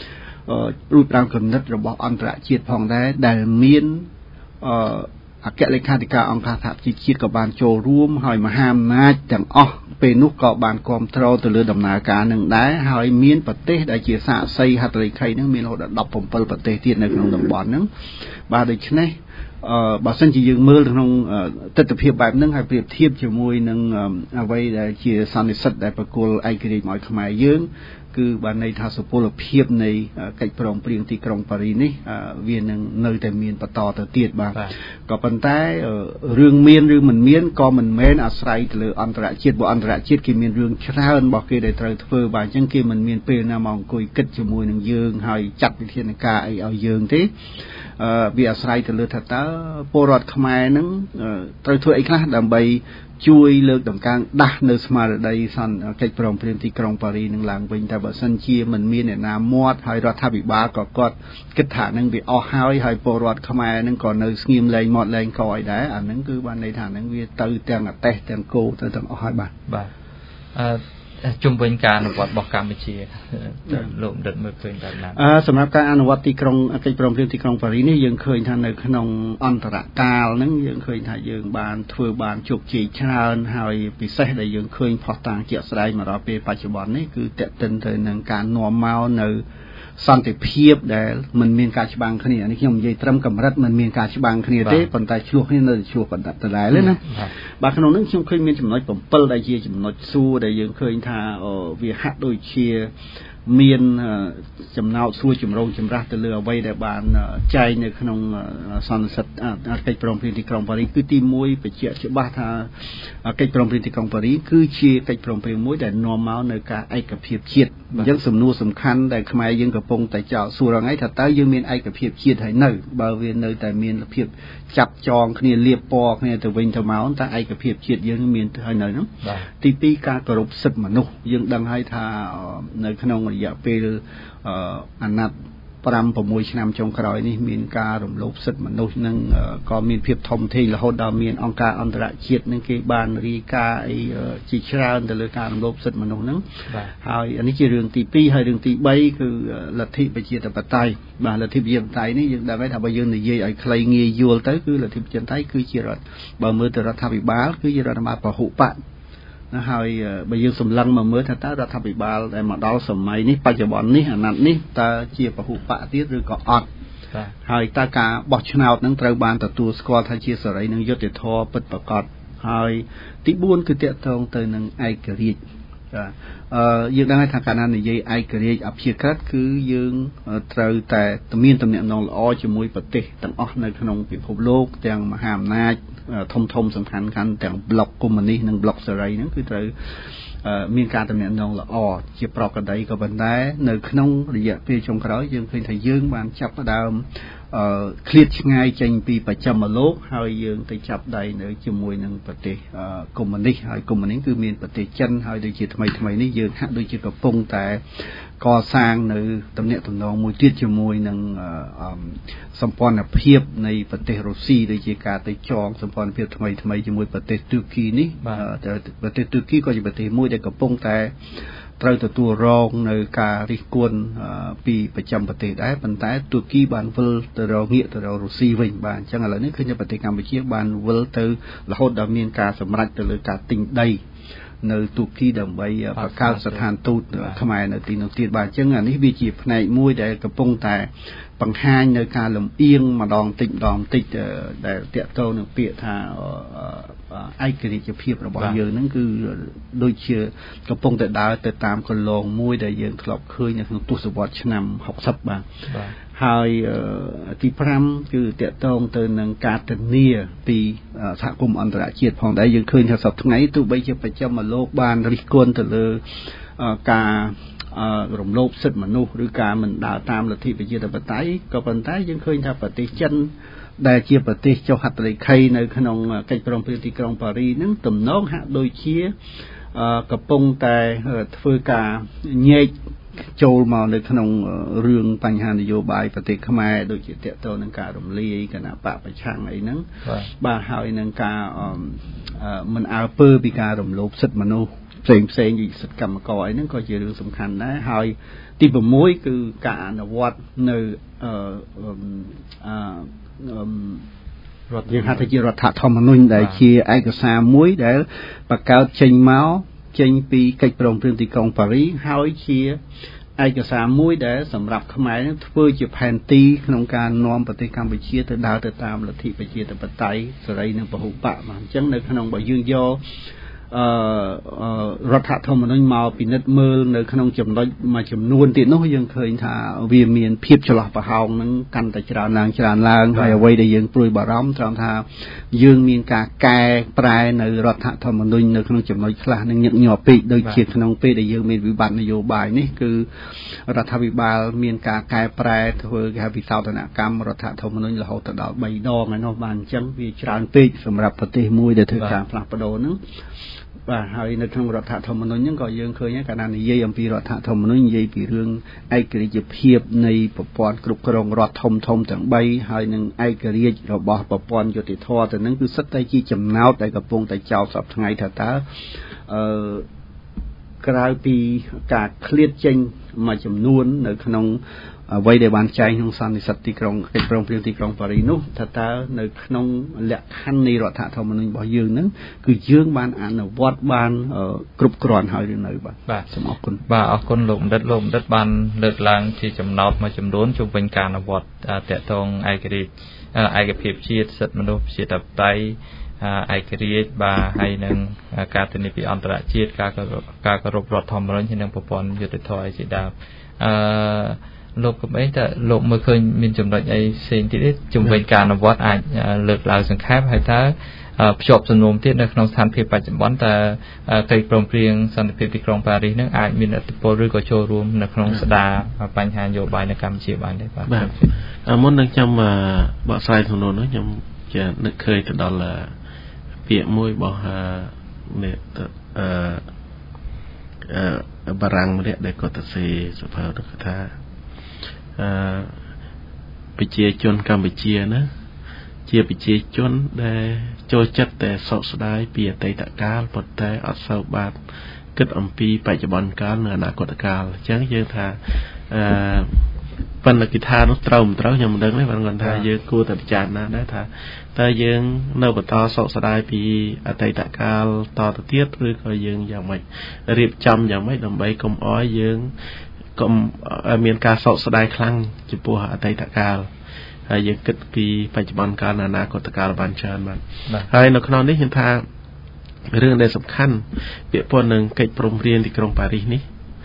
រូបរាងគំនិតរបស់អន្តរជាតិផងដែរដែលមានអគ្គលេខាធិការអង្គការសហជីវជាតិក៏បានចូលរួមហើយមហាអំណាចទាំងអស់ពេលនោះក៏បានគ្រប់គ្រងទៅលើដំណើរការនឹងដែរហើយមានប្រទេសដែលជាសាក្សីហត្ថលេខីនឹងមានរហូតដល់17ប្រទេសទៀតនៅក្នុងតំបន់ហ្នឹងបាទដូច្នេះបើសិនជាយើងមើលក្នុងទស្សនវិជ្ជាបែបហ្នឹងហើយប្រៀបធៀបជាមួយនឹងអ្វីដែលជាសន្និសីទដែលប្រគល់ឯករាជ្យមកខ្មែរយើងគឺបានន័យថាសុពលភាពនៃកិច្ចព្រមព្រៀងទីក្រុងប៉ារីសនេះវានឹងនៅតែមានបន្តទៅទៀតបាទក៏ប៉ុន្តែរឿងមានឬមិនមានក៏មិនមែនអាស្រ័យទៅលើអន្តរជាតិព្រោះអន្តរជាតិគេមានរឿងច្រើនរបស់គេដែលត្រូវធ្វើបាទអញ្ចឹងគេមិនមានពេលណាមកអង្គុយគិតជាមួយនឹងយើងហើយចាត់វិធានការអីឲ្យយើងទេវាអាស្រ័យទៅលើថាតើពលរដ្ឋខ្មែរនឹងត្រូវធ្វើអីខ្លះដើម្បីជួយលើកតម្កើងដាស់នៅស្មារតីកិច្ចព្រមព្រៀងទីក្រុងប៉ារីសនឹងឡើងវិញតែបើសិនជាមិនមានអ្នកណាមាត់ហើយរដ្ឋាភិបាលក៏គាត់គិតថានឹងវាអស់ហើយពលរដ្ឋខ្មែរនឹងក៏នៅស្ងៀមលែងមាត់លែងកឲ្យដែរអានឹងគឺបានន័យថានឹងវាទៅទាំងអទេសទាំងគោទៅទាំងអស់ហើយបាទជុំវិញការអនុវត្តរបស់កម្ពុជាលោកដិតមើលឃើញបែបណាសម្រាប់ការអនុវត្តទីក្រុងកិច្ចព្រមព្រៀងទីក្រុងប៉ារីសនេះយើងឃើញថានៅក្នុងអន្តរកាលហ្នឹងយើងឃើញថាយើងបានធ្វើបានជោគជ័យច្រើនហើយពិសេសដែលយើងឃើញផុសតាងជាក់ស្ដែងមកដល់ពេលបច្ចុប្បន្ននេះគឺតេតិនទៅនឹងការនាំមកនៅសន្តិភាពដែលមិនមានការច្បាំងគ្នានេះខ្ញុំនិយាយត្រឹមកម្រិតមិនមានការច្បាំងគ្នាទេប៉ុន្តែឆ្លោះគ្នានៅឆ្លោះបណ្ដិតដដែលណាបាទក្នុងនោះខ្ញុំឃើញមានចំណុច7ដែលជាចំណុចសួរដែលយើងឃើញថាវាហាក់ដូចជាមានចំណោទសួរចម្រូងចម្រាសទៅលើអ្វីដែលបានចែងនៅក្នុងសន្និសីទកិច្ចព្រមព្រៀងទីក្រុងប៉ារីសគឺទី1បញ្ជាក់ច្បាស់ថាកិច្ចព្រមព្រៀងទីក្រុងប៉ារីសគឺជាកិច្ចព្រមព្រៀងមួយដែលនាំមកនៅការឯកភាពជាតិអញ្ចឹងសំណួរសំខាន់ដែលខ្មែរយើងកំពុងតែចោទសួរថ្ងៃថាតើយើងមានឯកភាពជាតិហើយនៅបើវានៅតែមានភាពចាប់ចងគ្នាលៀបពណ៌គ្នាទៅវិញទៅមកតើឯកភាពជាតិយើងមានហើយនៅហ្នឹងទី2ការគោរពសិទ្ធិមនុស្សយើងដឹងហើយថានៅក្នុងរយៈពេលអាណត្តិ 5-6 ឆ្នាំចុងក្រោយនេះមានការរំលោភសិទ្ធិមនុស្សនឹងក៏មានភាពធំធេងរហូតដល់មានអង្គការអន្តរជាតិនឹងគេបានរាយការណ៍អីជាច្រើនទៅលើការរំលោភសិទ្ធិមនុស្សហ្នឹងហើយនេះជារឿងទី2ហើយរឿងទី3គឺលទ្ធិប្រជាធិបតេយ្យបាទលទ្ធិប្រជាធិបតេយ្យនេះយើងដឹងហើយថាបើយើងនិយាយឲ្យខ្លីងាយយល់ទៅគឺលទ្ធិប្រជាធិបតេយ្យគឺជារដ្ឋបើមើលទៅរដ្ឋាភិបាលគឺជារដ្ឋាភិបាលពហុបកហើយបើយើងសម្លឹងមកមើលថាតើរដ្ឋាភិបាលដែលមកដល់សម័យនេះបច្ចុប្បន្ននេះអាណត្តិនេះតើជាពហុបកទៀតឬក៏អត់ហើយតើការបោះឆ្នោតនឹងត្រូវបានទទួលស្គាល់ថាជាសេរីនិងយុត្តិធម៌ពិតប្រាកដហើយទី4គឺតាក់ទងទៅនឹងឯករាជ្យយើងដឹងថាកាលណានិយាយឯករាជ្យអព្យាក្រឹតគឺយើងត្រូវតែមានទំនាក់ទំនងល្អជាមួយប្រទេសទាំងអស់នៅក្នុងពិភពលោកទាំងមហាអំណាចធំសំខាន់ទាំងប្លុកកុម្មុយនីសនិងប្លុកសេរីហ្នឹងគឺត្រូវមានការទំនាក់ទំនងល្អជាប្រក្រតីក៏ប៉ុន្តែនៅក្នុងរយៈពេលចុងក្រោយយើងឃើញថាយើងបានចាប់ផ្ដើមឃ្លាតឆ្ងាយចេញពីបច្ចឹមលោកហើយយើងទៅចាប់ដៃនៅជាមួយនឹងប្រទេសកុម្មុយនីសហើយកុម្មុយនីសគឺមានប្រទេសចិនហើយដូចជាថ្មីនេះយើងហាក់ដូចជាកំពុងតែកសាងនៅទំនាក់ទំនងមួយទៀតជាមួយនឹងសម្ព័ន្ធភាពនៃប្រទេសរុស្ស៊ីដូចជាការទៅចងសម្ព័ន្ធភាពថ្មីជាមួយប្រទេសទូគីនេះប្រទេសទូគីក៏ជាប្រទេសមួយដែលកំពុងតែត្រូវទទួលរងនៅការរិះគន់ពីប្រចាំប្រទេសដែរប៉ុន្តែទូគីបានវិលទៅរកងាកទៅរករុស្ស៊ីវិញបាទអញ្ចឹងឥឡូវនេះឃើញប្រទេសកម្ពុជាបានវិលទៅរហូតដល់មានការសម្រេចទៅលើការទិញដីនៅទូគីដើម្បីបង្កើតស្ថានទូតខ្មែរនៅទីនោះទៀតបាទអញ្ចឹងអានេះវាជាផ្នែកមួយដែលកំពុងតែបង្ហាញនៅការលំអៀងម្ដងតិចដែលតាក់ទងនឹងពាក្យថាឯករាជ្យភាពរបស់យើងហ្នឹងគឺដូចជាកំពុងតែដើរទៅតាមកន្លងមួយដែលយើងធ្លាប់ឃើញនៅក្នុងទសវត្សរ៍ឆ្នាំ60បាទហើយទី5គឺតាក់ទងទៅនឹងការធានាពីសហគមន៍អន្តរជាតិផងដែរយើងឃើញថាសប្តាហ៍ថ្ងៃទោះបីជាបច្ចឹមលោកបានរិះគន់ទៅលើការរំលោភសិទ្ធិមនុស្សឬការមិនដើរតាមលទ្ធិប្រជាធិបតេយ្យក៏ប៉ុន្តែយើងឃើញថាប្រទេសចិនដែលជាប្រទេសចុះហត្ថលេខីនៅក្នុងកិច្ចព្រមព្រៀងទីក្រុងប៉ារីសហ្នឹងទំនងហាក់ដូចជាកំពុងតែធ្វើការញែកចូលមកនៅក្នុងរឿងបញ្ហានយោបាយប្រទេសខ្មែរដូចជាតាក់ទងនឹងការរំលាយគណៈបកប្រឆាំងអីហ្នឹងបាទហើយនឹងការមិនអើពើពីការរំលោភសិទ្ធិមនុស្សផ្សេងៗសិទ្ធិកម្មករអីហ្នឹងក៏ជារឿងសំខាន់ដែរហើយទី6គឺការអនុវត្តនៅយើងហៅថាជារដ្ឋធម្មនុញ្ញដែលជាឯកសារមួយដែលបង្កើតចេញពីកិច្ចព្រមព្រៀងទីក្រុងប៉ារីសហើយជាឯកសារមួយដែលសម្រាប់ខ្មែរនឹងធ្វើជាផែនទីក្នុងការនាំប្រទេសកម្ពុជាទៅដើរទៅតាមលទ្ធិប្រជាធិបតេយ្យសេរីនិងពហុបកបាទអញ្ចឹងនៅក្នុងបើយើងយករដ្ឋធម្មនុញ្ញមកពិនិត្យមើលនៅក្នុងចំណុចមួយចំនួនទៀតនោះយើងឃើញថាវាមានភាពចន្លោះប្រហោងនឹងកាន់តែច្រើនឡើងហើយអ្វីដែលយើងព្រួយបារម្ភត្រង់ថាយើងមានការកែប្រែនៅរដ្ឋធម្មនុញ្ញនៅក្នុងចំណុចខ្លះនឹងញឹកញាប់ពេកដូចជាក្នុងពេលដែលយើងមានវិបត្តិនយោបាយនេះគឺរដ្ឋាភិបាលមានការកែប្រែធ្វើគេហៅវិសោធនកម្មរដ្ឋធម្មនុញ្ញរហូតដល់3ដងហើយនោះបានអញ្ចឹងវាច្រើនពេកសម្រាប់ប្រទេសមួយដែលធ្វើការផ្លាស់ប្ដូរហ្នឹងបាទហើយនៅក្នុងរដ្ឋធម្មនុញ្ញហ្នឹងក៏យើងឃើញកាលណានិយាយអំពីរដ្ឋធម្មនុញ្ញនិយាយពីរឿងឯករាជ្យភាពនៃប្រព័ន្ធគ្រប់គ្រងរដ្ឋធំទាំង3ហើយនឹងឯករាជ្យរបស់ប្រព័ន្ធយុតិធម៌ទៅនឹងគឺសិតតែជាចំណោទដែលកំពុងតែចោទសពថ្ងៃថាតើក្រៅពីការឃ្លាតចេញមួយចំនួននៅក្នុងអ្វីដែលបានចែងក្នុងសន្និសីទទីក្រុងកិច្ចព្រមព្រៀងទីក្រុងប៉ារីសនោះថាតើនៅក្នុងលក្ខខណ្ឌនៃរដ្ឋធម្មនុញ្ញរបស់យើងហ្នឹងគឺយើងបានអនុវត្តបានគ្រប់គ្រាន់ហើយឬនៅបាទសូមអរគុណបាទអរគុណលោកបណ្ឌិតបានលើកឡើងជាចំណោទមួយចំនួនជុំវិញការអនុវត្តតកតងឯកភាពជាតិសិទ្ធិមនុស្សជាតបតៃឯករាជ្យបាទហើយនឹងការធានាពីអន្តរជាតិការគោរពរដ្ឋធម្មនុញ្ញហើយនឹងប្រព័ន្ធយុត្តិធម៌ជាដើមលោកកំឯងតើលោកមើលឃើញមានចំណុចអីផ្សេងទៀតទេជំវិញការអនុវត្តអាចលើកឡើងសង្ខេបហើយតើភ្ជាប់សំណុំទៀតនៅក្នុងស្ថានភាពបច្ចុប្បន្នតើកិច្ចព្រមព្រៀងសន្តិភាពទីក្រុងប៉ារីសនឹងអាចមានឥទ្ធិពលឬក៏ចូលរួមនៅក្នុងស្ដារបញ្ហានយោបាយនៅកម្ពុជាបានទេបាទមុននឹងខ្ញុំបកស្រាយសំណួរនោះខ្ញុំជានឹកឃើញទៅដល់ពាក្យមួយរបស់បារាំងម្នាក់ដែលគាត់ទៅសេសភៅនោះថាប្រជាជនកម្ពុជាណាជាប្រជាជនដែលចូលចិត្តតែសោកស្ដាយពីអតីតកាលប៉ុន្តែអត់សូវបានគិតអំពីបច្ចុប្បន្នកាលនិងអនាគតកាលអញ្ចឹងយើងថាបណ្ឌិតថានោះត្រូវមិនត្រូវខ្ញុំមិនដឹងទេបើគាត់ថាយើងគួរតែពិចារណាដែរថាតើយើងនៅបន្តសោកស្ដាយពីអតីតកាលតទៅទៀតឬក៏យើងយ៉ាងម៉េចរៀបចំយ៉ាងម៉េចដើម្បីកុំឲ្យយើងកុំមានការសោកស្ដាយខ្លាំងចំពោះអតីតកាលហើយយើងគិតពីបច្ចុប្បន្នកាលនិងអនាគតកាលបានច្រើនបាទហើយនៅក្នុងនេះខ្ញុំថារឿងដែលសំខាន់ពាក់ព័ន្ធនឹងកិច្ចព្រមព្រៀងទីក្រុងប៉ារីសនេះ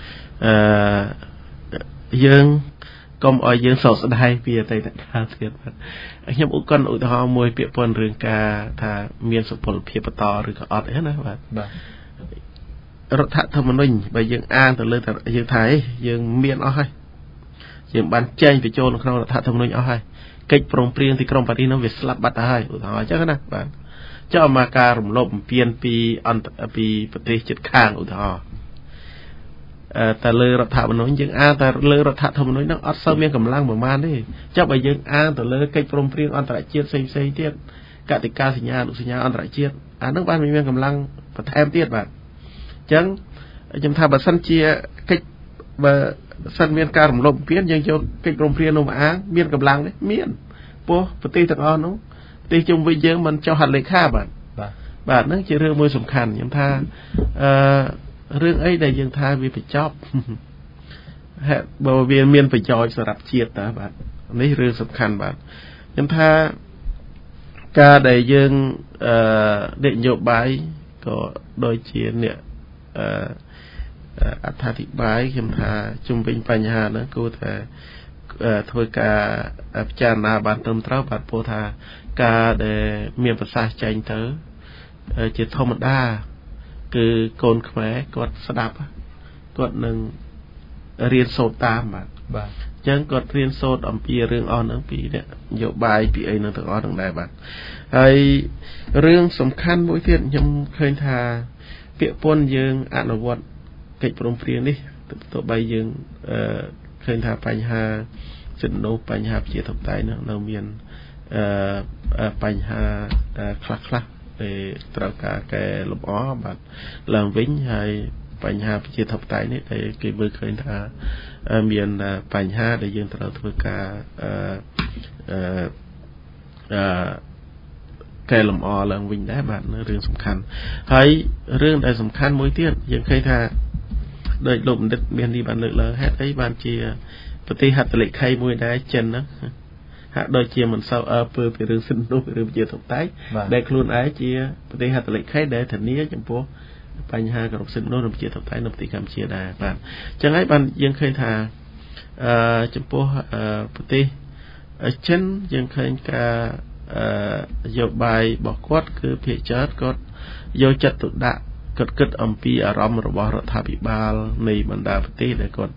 យើងកុំឲ្យយើងសោកស្ដាយពីអតីតកាលទៀតបាទខ្ញុំឧទាហរណ៍មួយពាក់ព័ន្ធរឿងការថាមានសុពលភាពបន្តឬក៏អត់ទេណាបាទរដ្ឋធម្មនុញ្ញបើយើងអានទៅលើយើងថាយើងមានអស់ហើយយើងបានចែងបញ្ចូលនៅក្នុងរដ្ឋធម្មនុញ្ញអស់ហើយកិច្ចព្រមព្រៀងទីក្រុងប៉ារីសនោះវាស្លាប់បាត់ទៅហើយឧទាហរណ៍អញ្ចឹងណាបាទចុះមកការរំលោភបំពានពីប្រទេសជិតខាងឧទាហរណ៍តែលើរដ្ឋធម្មនុញ្ញយើងអានតែលើរដ្ឋធម្មនុញ្ញហ្នឹងអត់សូវមានកម្លាំងប្រមាណទេចុះបើយើងអានទៅលើកិច្ចព្រមព្រៀងអន្តរជាតិផ្សេងទៀតកតិកាសញ្ញាអនុសញ្ញាអន្តរជាតិអាហ្នឹងបានមានកម្លាំងបន្ថែមទៀតបាទអញ្ចឹងខ្ញុំថាបើសិនជាកិច្ចបើសិនមានការរំលោភបំពានយើងយកកិច្ចព្រមព្រៀងនោះមកអានមានកម្លាំងនេះមានពោះប្រទេសទាំងអស់នោះប្រទេសជុំវិញយើងមិនចុះហត្ថលេខាបាទហ្នឹងជារឿងមួយសំខាន់ខ្ញុំថារឿងអីដែលយើងថាវាបញ្ចប់បើវាមានប្រយោជន៍សម្រាប់ជាតិតាបាទនេះរឿងសំខាន់បាទខ្ញុំថាការដែលយើងនយោបាយក៏ដូចជាអ្នកអត្ថាធិប្បាយខ្ញុំថាជុំវិញបញ្ហាហ្នឹងគួរតែធ្វើការពិចារណាបានត្រឹមត្រូវបាទព្រោះថាការដែលមានប្រសាសន៍ចេញទៅជាធម្មតាគឺកូនខ្មែរគាត់ស្ដាប់គាត់នឹងរៀនសូត្រតាមបាទអញ្ចឹងគាត់រៀនសូត្រអំពីរឿងអស់ហ្នឹងពីនយោបាយពីអីហ្នឹងទាំងអស់ហ្នឹងដែរបាទហើយរឿងសំខាន់មួយទៀតខ្ញុំឃើញថាពាក្យពន្ធយើងអនុវត្តកិច្ចព្រមព្រៀងនេះទោះបីយើងឃើញថាបញ្ហាសិទ្ធិមនុស្សបញ្ហាប្រជាធិបតេយ្យនៅមានបញ្ហាខ្លះត្រូវការកែលម្អបាទឡើងវិញហើយបញ្ហាប្រជាធិបតេយ្យនេះដែលគេមើលឃើញថាមានបញ្ហាដែលយើងត្រូវធ្វើការកែលម្អឡើងវិញដែរបាទរឿងសំខាន់ហើយរឿងដែលសំខាន់មួយទៀតយើងឃើញថាដោយលោកបណ្ឌិតមាននេះបានលើកឡើងហេតុអីបានជាប្រទេសហត្ថលេខីមួយដែរចិនហ្នឹងហាក់ដូចជាមិនសូវពើពីរឿងសិទ្ធិមនុស្សឬប្រជាធិបតេយ្យដែលខ្លួនឯងជាប្រទេសហត្ថលេខីដែលធានាចំពោះបញ្ហាគោរពសិទ្ធិមនុស្សនិងប្រជាធិបតេយ្យនៅប្រទេសកម្ពុជាដែរបាទអញ្ចឹងហើយបានយើងឃើញថាចំពោះប្រទេសចិនយើងឃើញការនយោបាយរបស់គាត់គឺភាគច្រើនគាត់យកចិត្តទុកដាក់គាត់គិតអំពីអារម្មណ៍របស់រដ្ឋាភិបាលនៃបណ្ដាប្រទេសដែលគាត់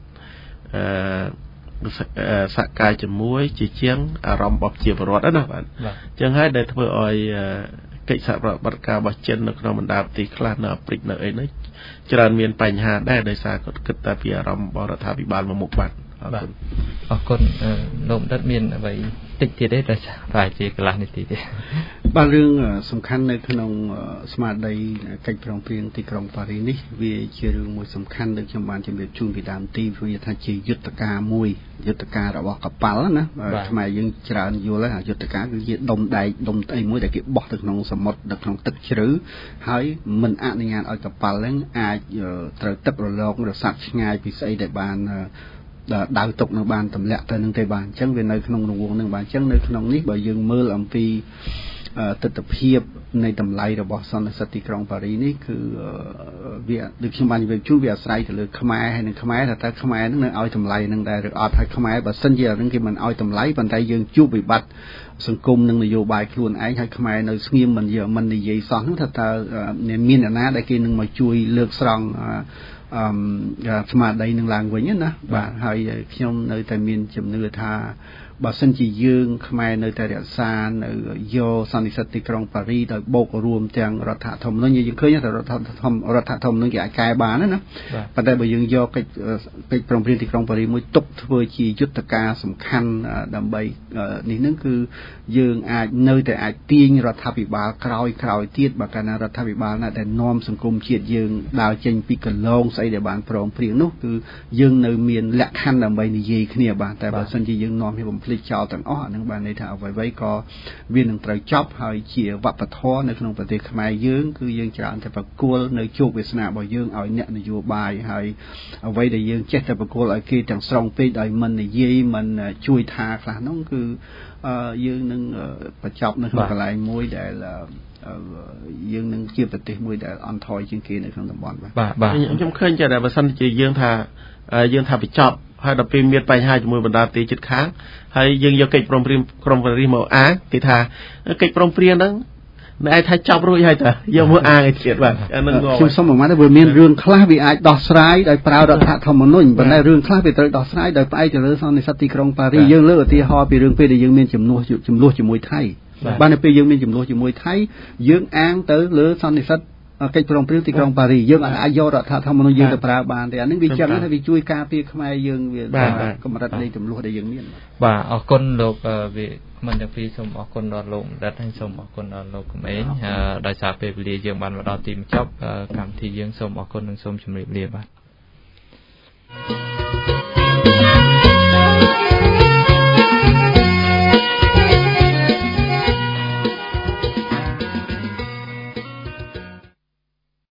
សហការជាមួយជាជាងអារម្មណ៍របស់ប្រជាពលរដ្ឋណាបាទអញ្ចឹងហើយដែលធ្វើឲ្យកិច្ចសហប្រតិបត្តិការរបស់ចិននៅក្នុងបណ្ដាប្រទេសខ្លះនៅអាហ្វ្រិកនៅអីនេះច្រើនមានបញ្ហាដែរដោយសារគាត់គិតតែពីអារម្មណ៍របស់រដ្ឋាភិបាលមកមុខបាទអរគុណលោកបណ្ឌិតមានអ្វីតិចទៀតទេដែលប្រហែលជាកន្លះនាទីទេបាទរឿងសំខាន់នៅក្នុងស្មារតីកិច្ចព្រមព្រៀងទីក្រុងប៉ារីសនេះវាជារឿងមួយសំខាន់ដែលខ្ញុំបានជម្រាបជូនពីដើមទីវាថាជាយុទ្ធការមួយយុទ្ធការរបស់កប៉ាល់ណាខ្មែរយើងច្រើនយល់ហើយយុទ្ធការគឺជាដុំដែកដុំអីមួយដែលគេបោះទៅក្នុងសមុទ្រនៅក្នុងទឹកជ្រៅហើយមិនអនុញ្ញាតឲ្យកប៉ាល់ហ្នឹងអាចត្រូវទឹករលករសាត់ឆ្ងាយពីស្អីដែលបានដៅទុកនឹងបានទម្លាក់ទៅនឹងទេបានអញ្ចឹងវានៅក្នុងរង្វង់នឹងបានអញ្ចឹងនៅក្នុងនេះបើយើងមើលអំពីទស្សនវិជ្ជានៃតម្លៃរបស់សន្និសីទទីក្រុងប៉ារីសនេះគឺវាដូចខ្ញុំបាននិយាយជូនវាអាស្រ័យទៅលើខ្មែរហើយនឹងខ្មែរថាតើខ្មែរនឹងនៅឲ្យតម្លៃនឹងដែរឬអត់ហើយខ្មែរបើសិនជានឹងគេមិនឲ្យតម្លៃប៉ុន្តែយើងជួបវិបត្តិសង្គមនិងនយោបាយខ្លួនឯងហើយខ្មែរនៅស្ងៀមមិននិយាយសោះនោះថាតើមានអ្នកណាដែលគេនឹងមកជួយលើកស្រង់ស្មារតីនឹងឡើងវិញណាបាទហើយខ្ញុំនៅតែមានជំនឿថាបើសិនជាយើងខ្មែរនៅតែរក្សានៅយកសន្និសីទទីក្រុងប៉ារីសដោយបូករួមទាំងរដ្ឋធម្មនុញ្ញយើងឃើញថារដ្ឋធម្មនុញ្ញគេអាចកែបានណាប៉ុន្តែបើយើងយកកិច្ចព្រមព្រៀងទីក្រុងប៉ារីសមួយទុកធ្វើជាយុទ្ធការសំខាន់ដើម្បីនេះនឹងគឺយើងអាចនៅតែអាចទាញរដ្ឋាភិបាលក្រោយទៀតបើកាលណារដ្ឋាភិបាលណាដែលនាំសង្គមជាតិយើងដើរចេញពីកន្លងស្អីដែលបានព្រមព្រៀងនោះគឺយើងនៅមានលក្ខខណ្ឌដើម្បីនិយាយគ្នាបាទតែបើសិនជាយើងនាំឲ្យបំភ្លេចចោលទាំងអស់អានឹងបានន័យថាអ្វីៗក៏វានឹងត្រូវចប់ហើយជាវប្បធម៌នៅក្នុងប្រទេសខ្មែរយើងគឺយើងច្រើនតែប្រគល់នៅជោគវាសនារបស់យើងឲ្យអ្នកនយោបាយហើយអ្វីដែលយើងចេះតែប្រគល់ឲ្យគេទាំងស្រុងពេកដោយមិននិយាយមិនជួយថាខ្លះនោះគឺយើងនឹងបញ្ចប់នៅក្នុងកន្លែងមួយដែលយើងនឹងជាប្រទេសមួយដែលអន់ថយជាងគេនៅក្នុងតំបន់បាទខ្ញុំឃើញតែបើសិនជាយើងថាបញ្ចប់ហើយដល់ពេលមានបញ្ហាជាមួយបណ្ដាប្រទេសជិតខាងហើយយើងយកកិច្ចព្រមព្រៀងក្រុងប៉ារីសមកគេថាកិច្ចព្រមព្រៀងហ្នឹងណែថាចប់រួចហើយតើយកមកឲ្យទៀតបាទអានឹងខ្ញុំសូមបង្ហាញថាវាមានរឿងខ្លះវាអាចដោះស្រាយដោយប្រើរដ្ឋធម្មនុញ្ញប៉ុន្តែរឿងខ្លះវាត្រូវដោះស្រាយដោយផ្អែកទៅលើសន្និសីទទីក្រុងប៉ារីសយើងលើកឧទាហរណ៍ពីរឿងពេលដែលយើងមានចំនួនជាមួយថៃបាននៅពេលយើងមានចំនួនជាមួយថៃយើងអាងទៅលើសន្និសីទកិច្ចព្រមព្រៀងទីក្រុងប៉ារីសយើងអាចយករដ្ឋធម្មនុញ្ញយើងទៅប្រើបានទេអានឹងវាចឹងថាវាជួយការពារខ្មែរយើងវាកម្រិតនៃចំនួនដែលយើងមានបាទអរគុណលោកវាមិនទាំងពីរសូមអរគុណដល់លោកបណ្ឌិតហើយសូមអរគុណដល់លោកកំឯងដោយសារពេលវេលាយើងបានមកដល់ទីបញ្ចប់កម្មវិធីយើងសូមអរគុណនិងសូមជម្រាបលាបាទ